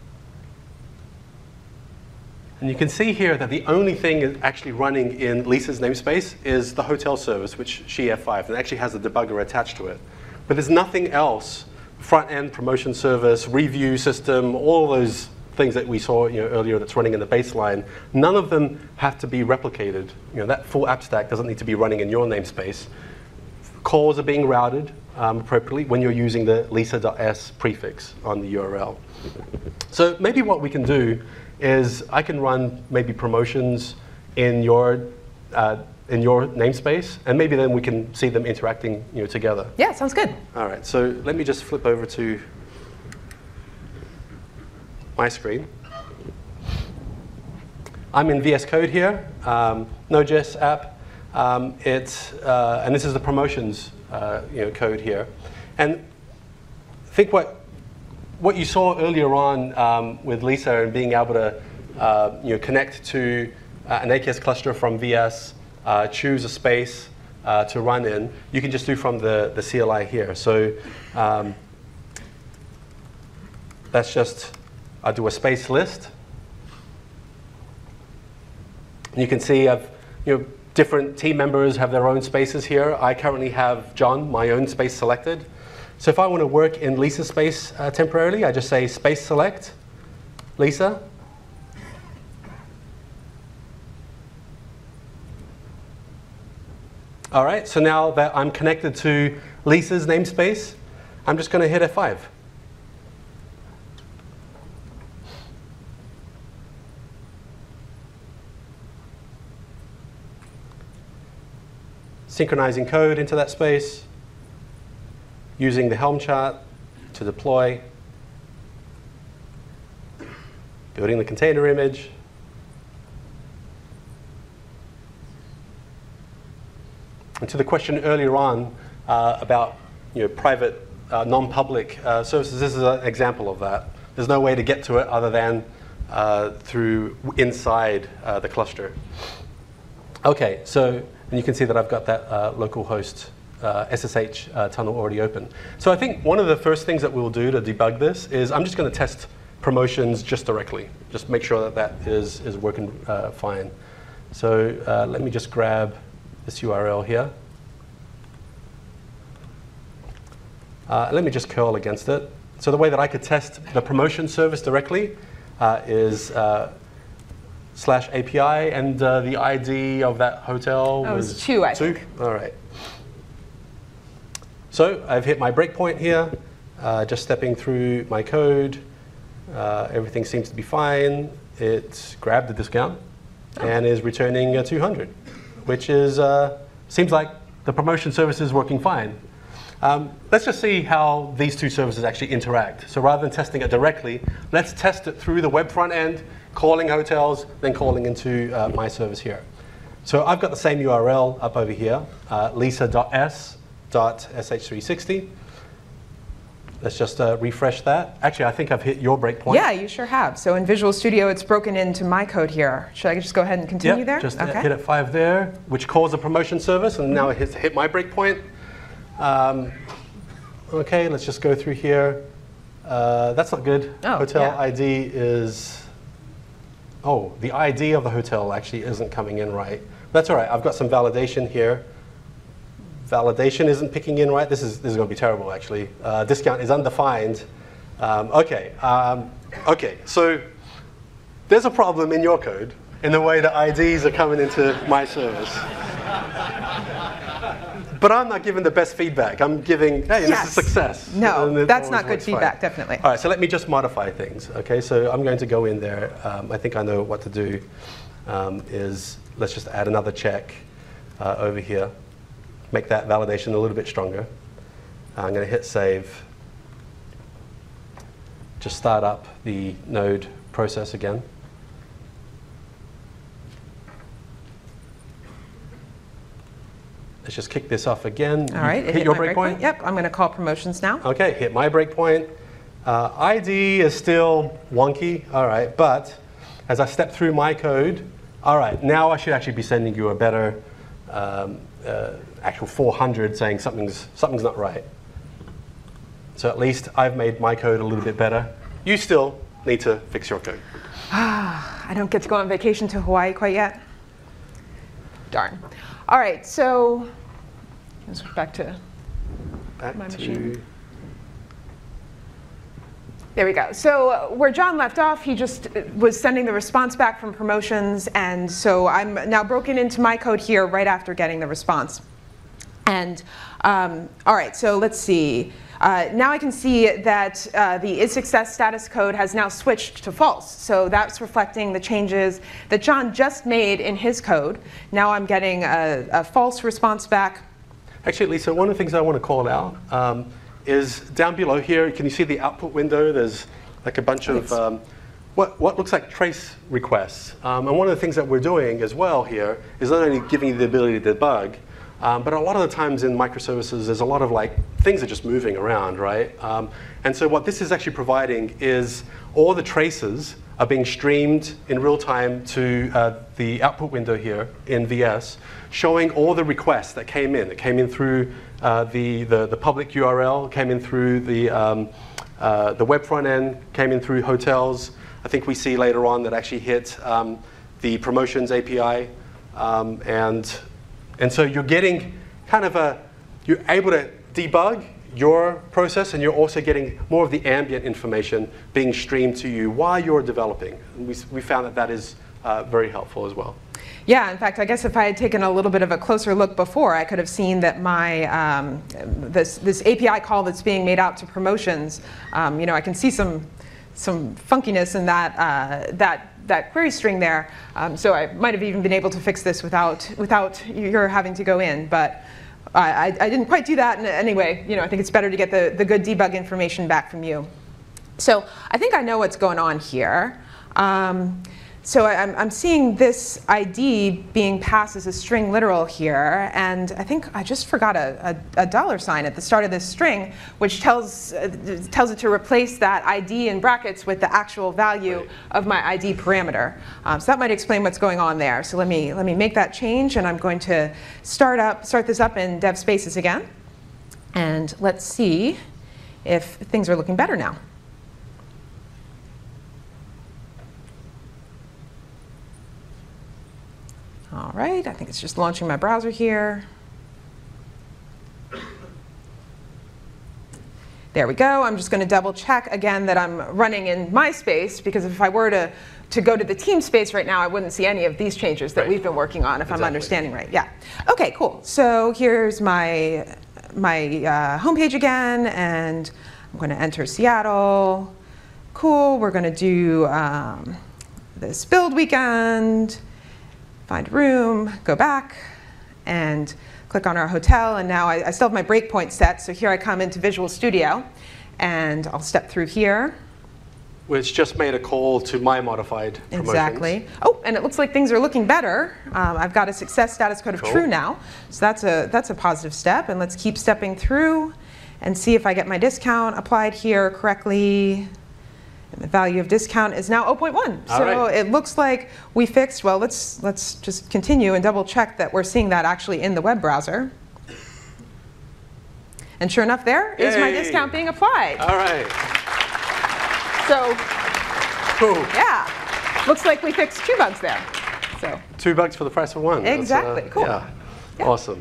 and you can see here that the only thing actually running in Lisa's namespace is the hotel service, which she F5, and actually has a debugger attached to it. But there's nothing else, front-end promotion service, review system, all those things that we saw earlier that's running in the baseline, none of them have to be replicated. That full app stack doesn't need to be running in your namespace. Calls are being routed appropriately when you're using the lisa.s prefix on the URL. So maybe what we can do is I can run maybe promotions in your namespace, and maybe then we can see them interacting together. Yeah, sounds good. All right, so let me just flip over to my screen. I'm in VS Code here, Node.js app. And this is the promotions code here. And I think what you saw earlier on with Lisa and being able to connect to an AKS cluster from VS, choose a space to run in, you can just do from the CLI here. So that's just, I'll do a space list. And you can see I've, different team members have their own spaces here. I currently have John, my own space selected. So if I want to work in Lisa's space temporarily, I just say space select, Lisa. All right, so now that I'm connected to Lisa's namespace, I'm just going to hit F5. Synchronizing code into that space. using the Helm chart to deploy, building the container image, and to the question earlier on about private, non-public services, this is an example of that. There's no way to get to it other than through inside the cluster. Okay, so and you can see that I've got that localhost SSH tunnel already open. So I think one of the first things that we'll do to debug this is I'm just going to test promotions just directly, just make sure that that is working fine. So let me just grab this URL here. Let me just curl against it. So the way that I could test the promotion service directly is /API, and the ID of that hotel was 2, I think. All right. So I've hit my breakpoint here, just stepping through my code. Everything seems to be fine. It grabbed the discount and is returning 200, which is seems like the promotion service is working fine. Let's just see how these two services actually interact. So rather than testing it directly, let's test it through the web front end, calling hotels, then calling into my service here. So I've got the same URL up over here, lisa.s.sh360. Let's just refresh that. Actually, I think I've hit your breakpoint. Yeah, you sure have. So in Visual Studio, it's broken into my code here. Should I just go ahead and continue there? Just hit F5 there, which calls a promotion service, and now it hit my breakpoint. Okay, let's just go through here. That's not good. Hotel ID is, the ID of the hotel actually isn't coming in right. That's all right, I've got some validation here. Validation isn't picking in right. This is going to be terrible, actually. Discount is undefined. Okay, so there's a problem in your code in the way that IDs are coming into my service. But I'm not giving the best feedback. I'm giving, hey, this is success. No, that's not good feedback, definitely. All right, so let me just modify things. Okay, so I'm going to go in there. I think I know what to do. Let's just add another check over here. Make that validation a little bit stronger. I'm going to hit save. Just start up the node process again. Let's just kick this off again. All right, hit your breakpoint? Yep, I'm going to call promotions now. Okay, hit my breakpoint. ID is still wonky, all right, but as I step through my code, all right, now I should actually be sending you a better actual 400 saying something's not right. So at least I've made my code a little bit better. You still need to fix your code. I don't get to go on vacation to Hawaii quite yet. Darn. All right, so let's go back to my machine. There we go. So where John left off, he just was sending the response back from promotions, and so I'm now broken into my code here right after getting the response. And all right, so let's see. Now I can see that the isSuccess status code has now switched to false. So that's reflecting the changes that John just made in his code. Now I'm getting a false response back. Actually, Lisa, one of the things I want to call out is down below here, can you see the output window? There's like a bunch of what looks like trace requests. And one of the things that we're doing as well here is not only giving you the ability to debug, but a lot of the times in microservices, there's a lot of things are just moving around, right? And so what this is actually providing is all the traces are being streamed in real time to the output window here in VS, showing all the requests that came in. That came in through the public URL, came in through the web front end, came in through hotels. I think we see later on that actually hit the promotions API, and so you're getting you're able to debug your process, and you're also getting more of the ambient information being streamed to you while you're developing. And we found that is very helpful as well. Yeah, in fact, I guess if I had taken a little bit of a closer look before, I could have seen that my this API call that's being made out to promotions, I can see some funkiness in that query string there. So I might have even been able to fix this without your having to go in. But I didn't quite do that. And anyway, I think it's better to get the good debug information back from you. So I think I know what's going on here. So I'm seeing this ID being passed as a string literal here, and I think I just forgot a $sign at the start of this string, which tells it to replace that ID in brackets with the actual value of my ID parameter. So that might explain what's going on there. So let me make that change, and I'm going to start this up in Dev Spaces again, and let's see if things are looking better now. All right, I think it's just launching my browser here. There we go. I'm just going to double check again that I'm running in my space, because if I were to go to the team space right now, I wouldn't see any of these changes that we've been working on, if I'm understanding right. Yeah. Okay, cool. So here's my homepage again, and I'm going to enter Seattle. Cool. We're going to do this build weekend. Find room, go back, and click on our hotel. And now I still have my breakpoint set, so here I come into Visual Studio, and I'll step through here. Which just made a call to my modified promotions. Exactly. Oh, and it looks like things are looking better. I've got a success status code of true now, so that's a positive step. And let's keep stepping through and see if I get my discount applied here correctly. And the value of discount is now 0.1. So it looks like we fixed, well, let's just continue and double check that we're seeing that actually in the web browser. And sure enough, there is my discount being applied. All right. So, cool. Yeah, looks like we fixed 2 bugs there. So $2 for the price of 1. Exactly, cool. Yeah, awesome.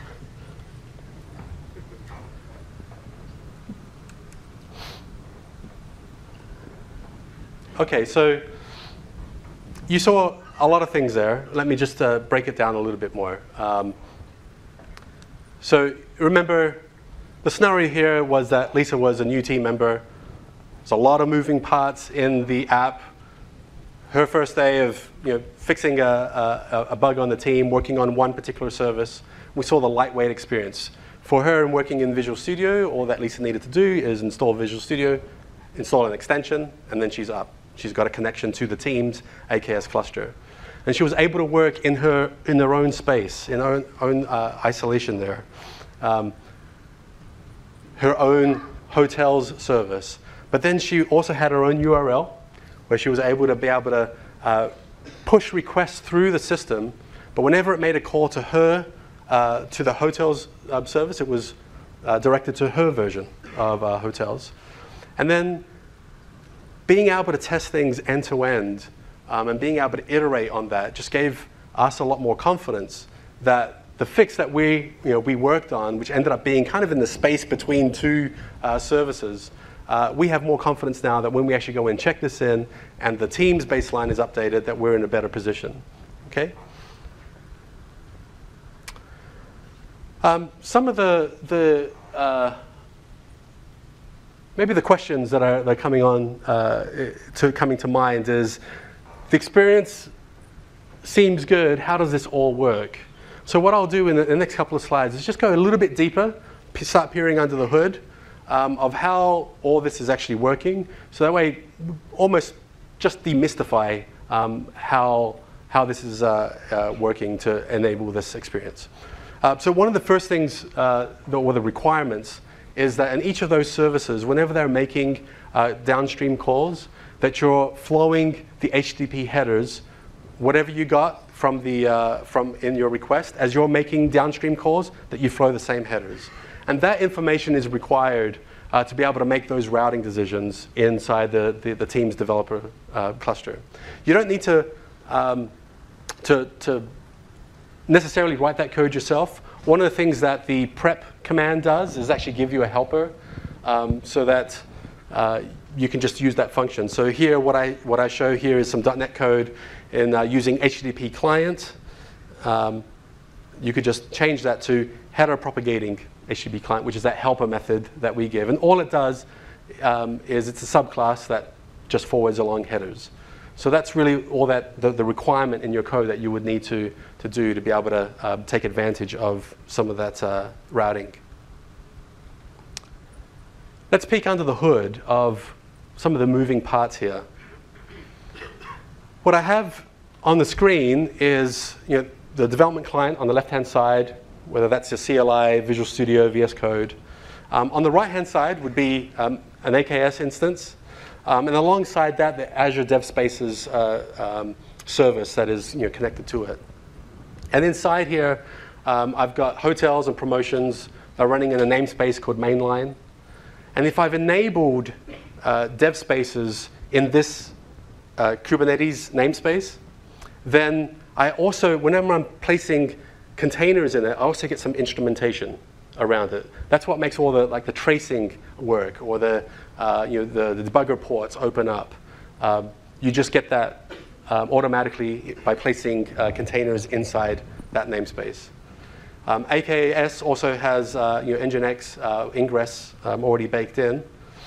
Okay, so you saw a lot of things there. Let me just break it down a little bit more. So remember, the scenario here was that Lisa was a new team member. There's a lot of moving parts in the app. Her first day of fixing a bug on the team, working on one particular service. We saw the lightweight experience. For her in working in Visual Studio, all that Lisa needed to do is install Visual Studio, install an extension, and then she's up. She's got a connection to the team's AKS cluster. And she was able to work in her own space, in her own isolation there. Her own hotel's service. But then she also had her own URL, where she was able to push requests through the system. But whenever it made a call to her, to the hotel's service, it was directed to her version of hotels. And then being able to test things end to end and being able to iterate on that just gave us a lot more confidence that the fix that we worked on, which ended up being kind of in the space between 2 services, we have more confidence now that when we actually go and check this in and the team's baseline is updated, that we're in a better position. Okay? Some of maybe the questions that are coming to mind is, the experience seems good. How does this all work? So what I'll do in the next couple of slides is just go a little bit deeper, start peering under the hood of how all this is actually working. So that way, almost just demystify how this is working to enable this experience. So one of the first things, or the requirements, is that in each of those services, whenever they're making downstream calls, that you're flowing the HTTP headers, whatever you got from in your request, as you're making downstream calls, that you flow the same headers. And that information is required to be able to make those routing decisions inside the team's developer cluster. You don't need to necessarily write that code yourself. One of the things that the prep command does is actually give you a helper so that you can just use that function. So here, what I show here is some .NET code in using HTTP client. You could just change that to header propagating HTTP client, which is that helper method that we give. And all it does is it's a subclass that just forwards along headers. So that's really all that the requirement in your code that you would need to do to be able to take advantage of some of that routing. Let's peek under the hood of some of the moving parts here. What I have on the screen is the development client on the left-hand side, whether that's your CLI, Visual Studio, VS Code. On the right-hand side would be an AKS instance. And alongside that, the Azure DevSpaces service that is connected to it. And inside here, I've got hotels and promotions that are running in a namespace called mainline. And if I've enabled DevSpaces in this Kubernetes namespace, then I also, whenever I'm placing containers in it, I also get some instrumentation around it. That's what makes all the tracing work, or the debugger ports open up. You just get that automatically by placing containers inside that namespace. AKS also has Nginx ingress already baked in.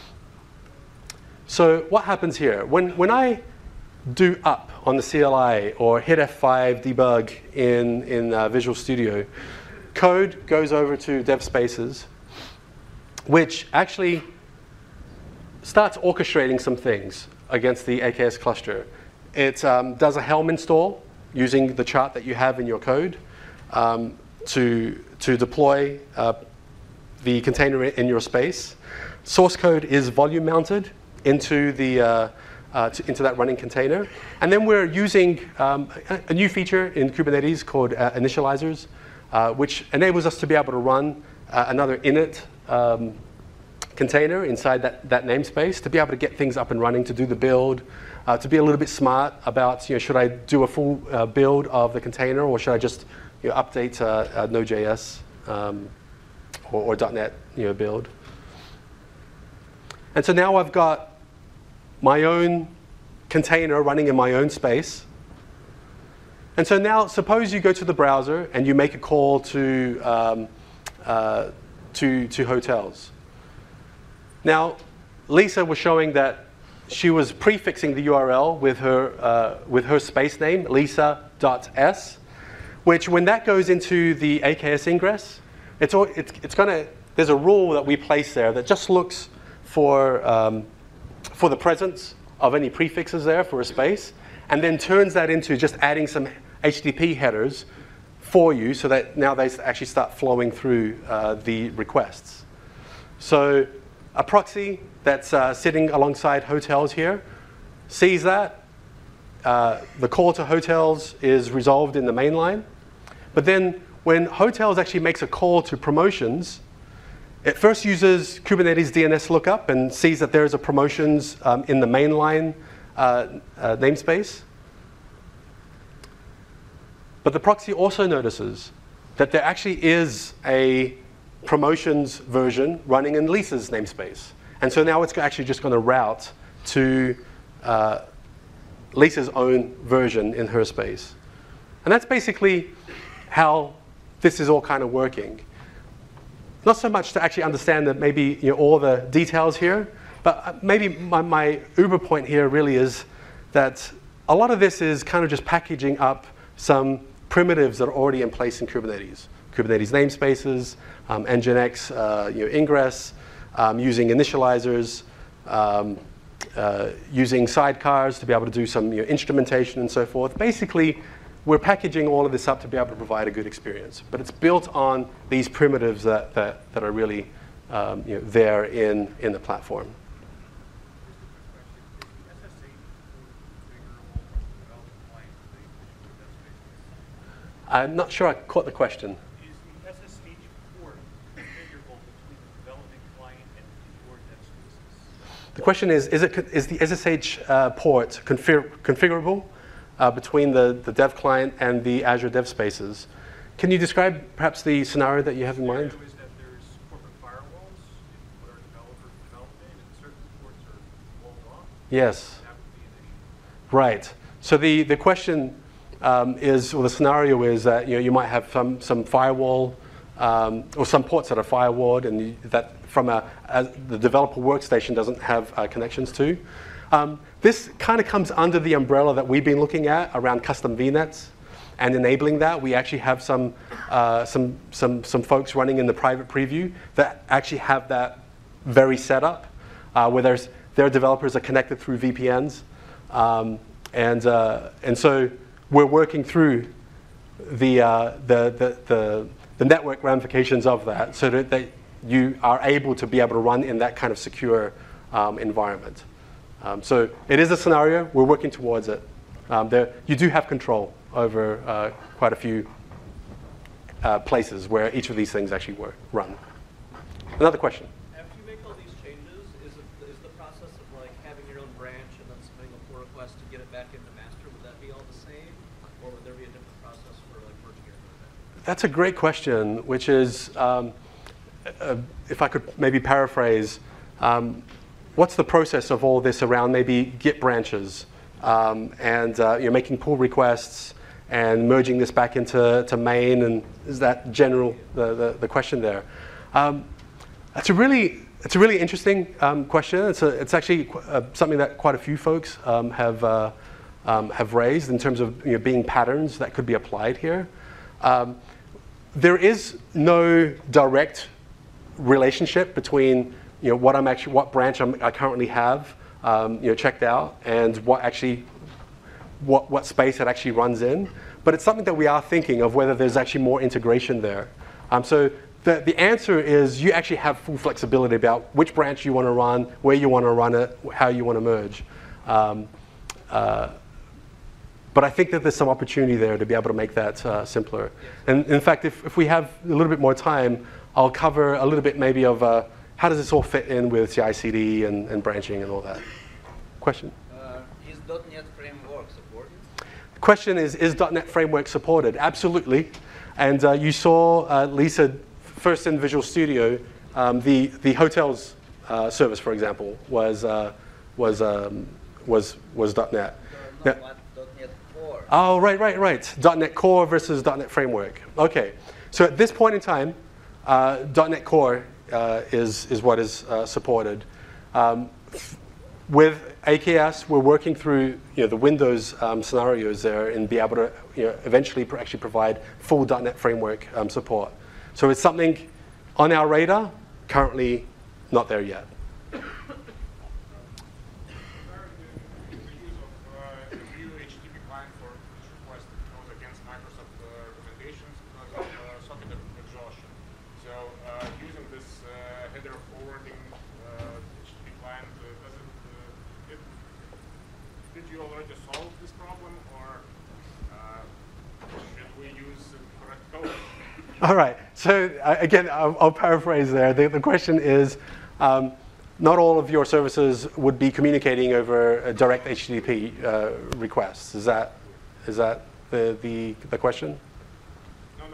So what happens here? When I do up on the CLI or hit F5 debug in Visual Studio, code goes over to DevSpaces, which actually starts orchestrating some things against the AKS cluster. It does a Helm install using the chart that you have in your code to deploy the container in your space. Source code is volume mounted into into that running container. And then we're using a new feature in Kubernetes called initializers, which enables us to be able to run another init container inside that namespace to be able to get things up and running, to do the build, to be a little bit smart about, should I do a full build of the container, or should I just update Node.js or .NET build. And so now I've got my own container running in my own space. And so now suppose you go to the browser and you make a call to hotels. Now, Lisa was showing that she was prefixing the URL with her space name, lisa.s, which when that goes into the AKS ingress, there's a rule that we place there that just looks for the presence of any prefixes there for a space, and then turns that into just adding some HTTP headers for you, so that now they actually start flowing through the requests. So a proxy that's sitting alongside hotels here sees that. The call to hotels is resolved in the main line. But then when hotels actually makes a call to promotions, it first uses Kubernetes DNS lookup and sees that there's a promotions in the mainline namespace. But the proxy also notices that there actually is a promotions version running in Lisa's namespace. And so now it's actually just going to route to Lisa's own version in her space. And that's basically how this is all kind of working. Not so much to actually understand that maybe all the details here, but maybe my uber point here really is that a lot of this is kind of just packaging up some primitives that are already in place in Kubernetes. Kubernetes namespaces, Nginx ingress, using initializers, using sidecars to be able to do some instrumentation and so forth. Basically, we're packaging all of this up to be able to provide a good experience. But it's built on these primitives that are really there in the platform. I'm not sure I caught the question. Is the SSH port configurable between the development client and your DevSpaces? The question is the SSH port configurable between the dev client and the Azure DevSpaces? Can you describe perhaps the scenario that you have in mind? Is that there's corporate firewalls in what our developers development, and certain ports are walled off? Yes. That would be an issue. Right. So the question is, or the scenario is that you might have some firewall or some ports that are firewalled, and that from the developer workstation doesn't have connections to. This kind of comes under the umbrella that we've been looking at around custom VNets and enabling that. We actually have some folks running in the private preview that actually have that very setup, where their developers are connected through VPNs. And so we're working through the network ramifications of that so that you are able to be able to run in that kind of secure environment. So it is a scenario. We're working towards it. You do have control over quite a few places where each of these things actually run. Another question. After you make all these changes, is the process of like having your own branch and then submitting a pull request to get it back into master, would that be all the same? Or would there be a different process for like merging your data? That's a great question, which is, if I could maybe paraphrase, what's the process of all this around maybe Git branches and you're making pull requests and merging this back into main, and is that general the question there? That's a really interesting question. It's actually something that quite a few folks have raised in terms of being patterns that could be applied here. There is no direct relationship between what branch I currently have checked out and what space it actually runs in. But it's something that we are thinking of whether there's actually more integration there. So the answer is you actually have full flexibility about which branch you want to run, where you want to run it, how you want to merge. But I think that there's some opportunity there to be able to make that simpler. And in fact, if we have a little bit more time, I'll cover a little bit maybe of how does this all fit in with CI/CD and branching and all that. Question? Is .NET Framework supported? The question is .NET Framework supported? Absolutely. And you saw Lisa first in Visual Studio, the hotels service, for example, was .NET. No, what .NET Core? Oh, right. .NET Core versus .NET Framework. Okay. So at this point in time, .NET Core is what is supported. With AKS, we're working through the Windows scenarios there and be able to eventually actually provide full .NET Framework support. So it's something on our radar, currently not there yet. The use of a new HTTP client for each request goes against Microsoft recommendations because of socket exhaustion. So using this header forwarding HTTP client, did you already solve this problem, or should we use correct code? All right. So again, I'll paraphrase there. The question is, not all of your services would be communicating over a direct HTTP requests. Is that the question? No.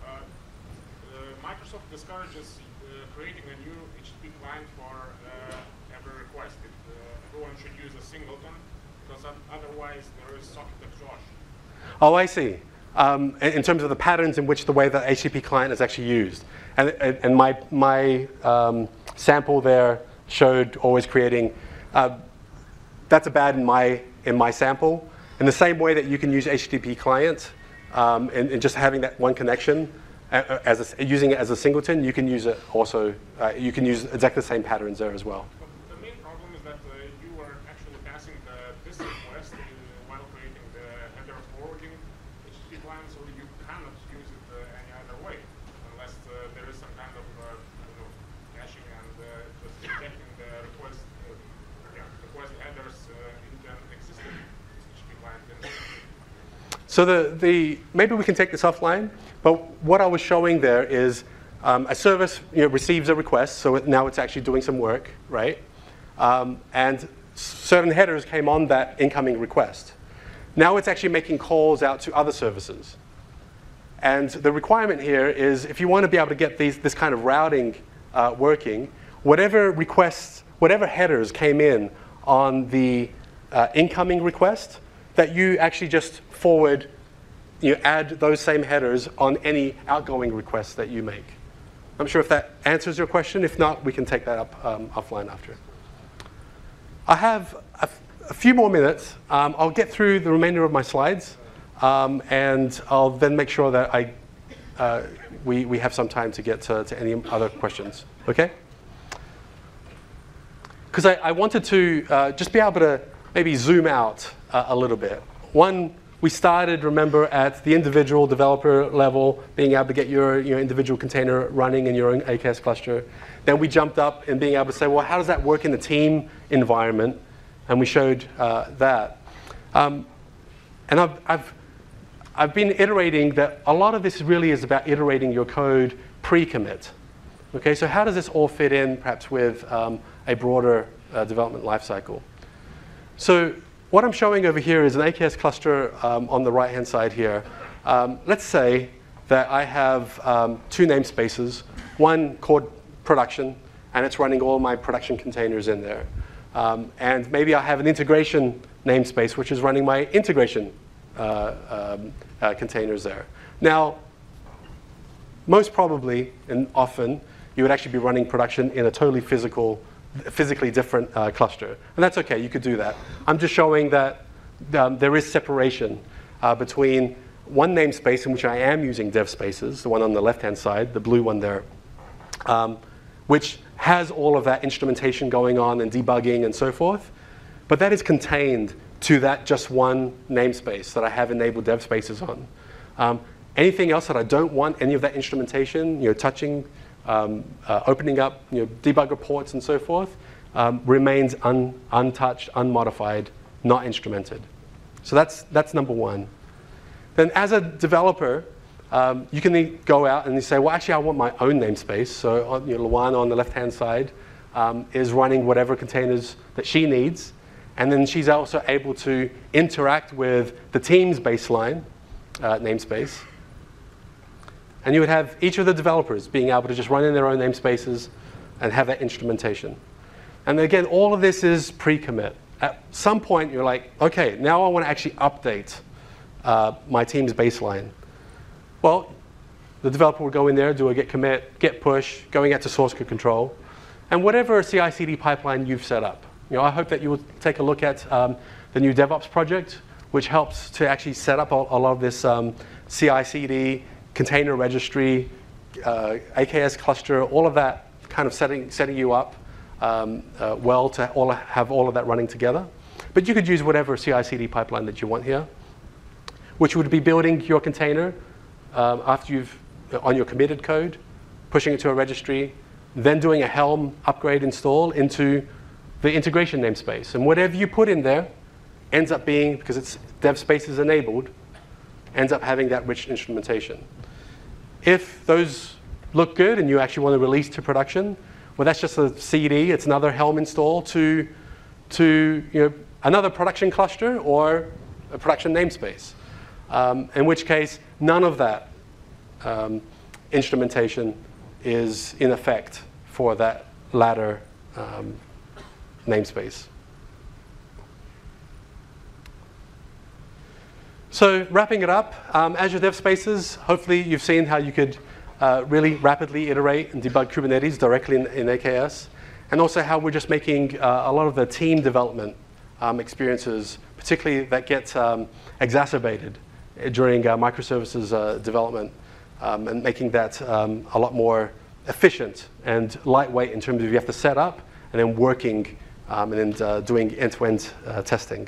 Microsoft discourages creating a new HTTP client for every request. Everyone should use a singleton because otherwise there is socket exhaustion. Oh, I see. In terms of the patterns in which the way that HTTP client is actually used. And my sample there showed always creating, that's a bad in my sample. In the same way that you can use HTTP client and just having that one connection, using it as a singleton, you can use it also, you can use exactly the same patterns there as well. The main problem is that you are actually passing this request while creating the header forwarding HTTP client, so you cannot use it any other way unless there is some kind of caching and just injecting the request headers into an existing HTTP client. So maybe we can take this offline, but what I was showing there is a service receives a request, so now it's actually doing some work, right? And certain headers came on that incoming request. Now it's actually making calls out to other services. And the requirement here is if you want to be able to get this kind of routing working, whatever headers came in on the incoming request, that you actually just forward, add those same headers on any outgoing requests that you make. I'm sure if that answers your question. If not, we can take that up offline after. I have a few more minutes. I'll get through the remainder of my slides, and I'll then make sure that we have some time to get to any other questions. Okay? Because I wanted to just be able to maybe zoom out a little bit. One, we started, remember, at the individual developer level, being able to get your individual container running in your own AKS cluster. Then we jumped up and being able to say, well, how does that work in a team environment? And we showed that. And I've been iterating that a lot of this really is about iterating your code pre-commit. Okay, so how does this all fit in, perhaps, with a broader development lifecycle? So what I'm showing over here is an AKS cluster on the right-hand side here. Let's say that I have two namespaces, one called production, and it's running all my production containers in there. And maybe I have an integration namespace, which is running my integration containers there. Now, most probably and often, you would actually be running production in a totally physically different cluster. And that's okay, you could do that. I'm just showing that there is separation between one namespace in which I am using dev spaces, the one on the left-hand side, the blue one there, which has all of that instrumentation going on and debugging and so forth. But that is contained to that just one namespace that I have enabled dev spaces on. Anything else that I don't want any of that instrumentation, touching, opening up, debugger ports and so forth, remains untouched, unmodified, not instrumented. So that's number one. Then as a developer, you can go out and you say, well, actually, I want my own namespace. So Luana on the left-hand side is running whatever containers that she needs. And then she's also able to interact with the team's baseline namespace. And you would have each of the developers being able to just run in their own namespaces and have that instrumentation. And again, all of this is pre-commit. At some point, you're like, OK, now I want to actually update my team's baseline. Well, the developer will go in there, do a git commit, git push, going out to source code control, and whatever CI/CD pipeline you've set up. I hope that you will take a look at the new DevOps project, which helps to actually set up a lot of this CI/CD, container registry, AKS cluster, all of that kind of setting you up well to have all of that running together. But you could use whatever CI/CD pipeline that you want here, which would be building your container after you've on your committed code, pushing it to a registry, then doing a Helm upgrade install into the integration namespace. And whatever you put in there ends up being, because it's dev spaces enabled, ends up having that rich instrumentation. If those look good and you actually want to release to production, well, that's just a CD. It's another Helm install to another production cluster or a production namespace. In which case, none of that instrumentation is in effect for that latter namespace. So wrapping it up, Azure Dev Spaces, hopefully you've seen how you could really rapidly iterate and debug Kubernetes directly in AKS, and also how we're just making a lot of the team development experiences, particularly that get exacerbated during microservices development, and making that a lot more efficient and lightweight in terms of you have to set up and then working and then doing end-to-end testing.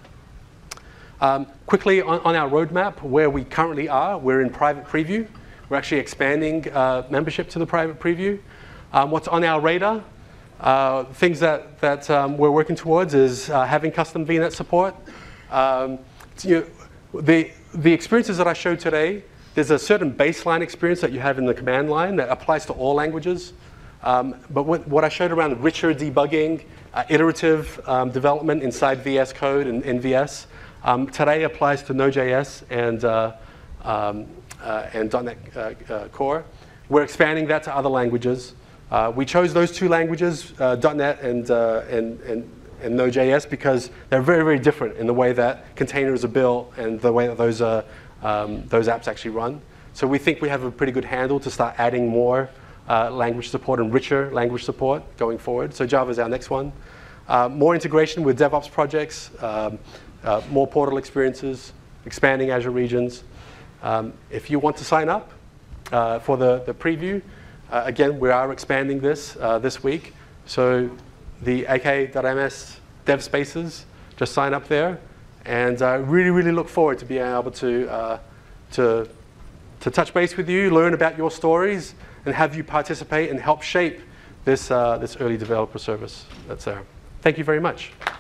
Quickly on our roadmap, where we currently are, we're in private preview. We're actually expanding membership to the private preview. What's on our radar? Things that we're working towards is having custom VNet support. The experiences that I showed today, there's a certain baseline experience that you have in the command line that applies to all languages. But what I showed around richer debugging, iterative development inside VS Code and in VS, today applies to Node.js and .NET Core. We're expanding that to other languages. We chose those two languages, .NET and Node.js, because they're very, very different in the way that containers are built and the way that those apps actually run. So we think we have a pretty good handle to start adding more language support and richer language support going forward. So Java is our next one. more integration with DevOps projects, more portal experiences, expanding Azure regions. If you want to sign up for the preview, again, we are expanding this this week. So the aka.ms dev spaces, just sign up there. And I really look forward to being able to touch base with you, learn about your stories, and have you participate and help shape this early developer service that's there. Thank you very much.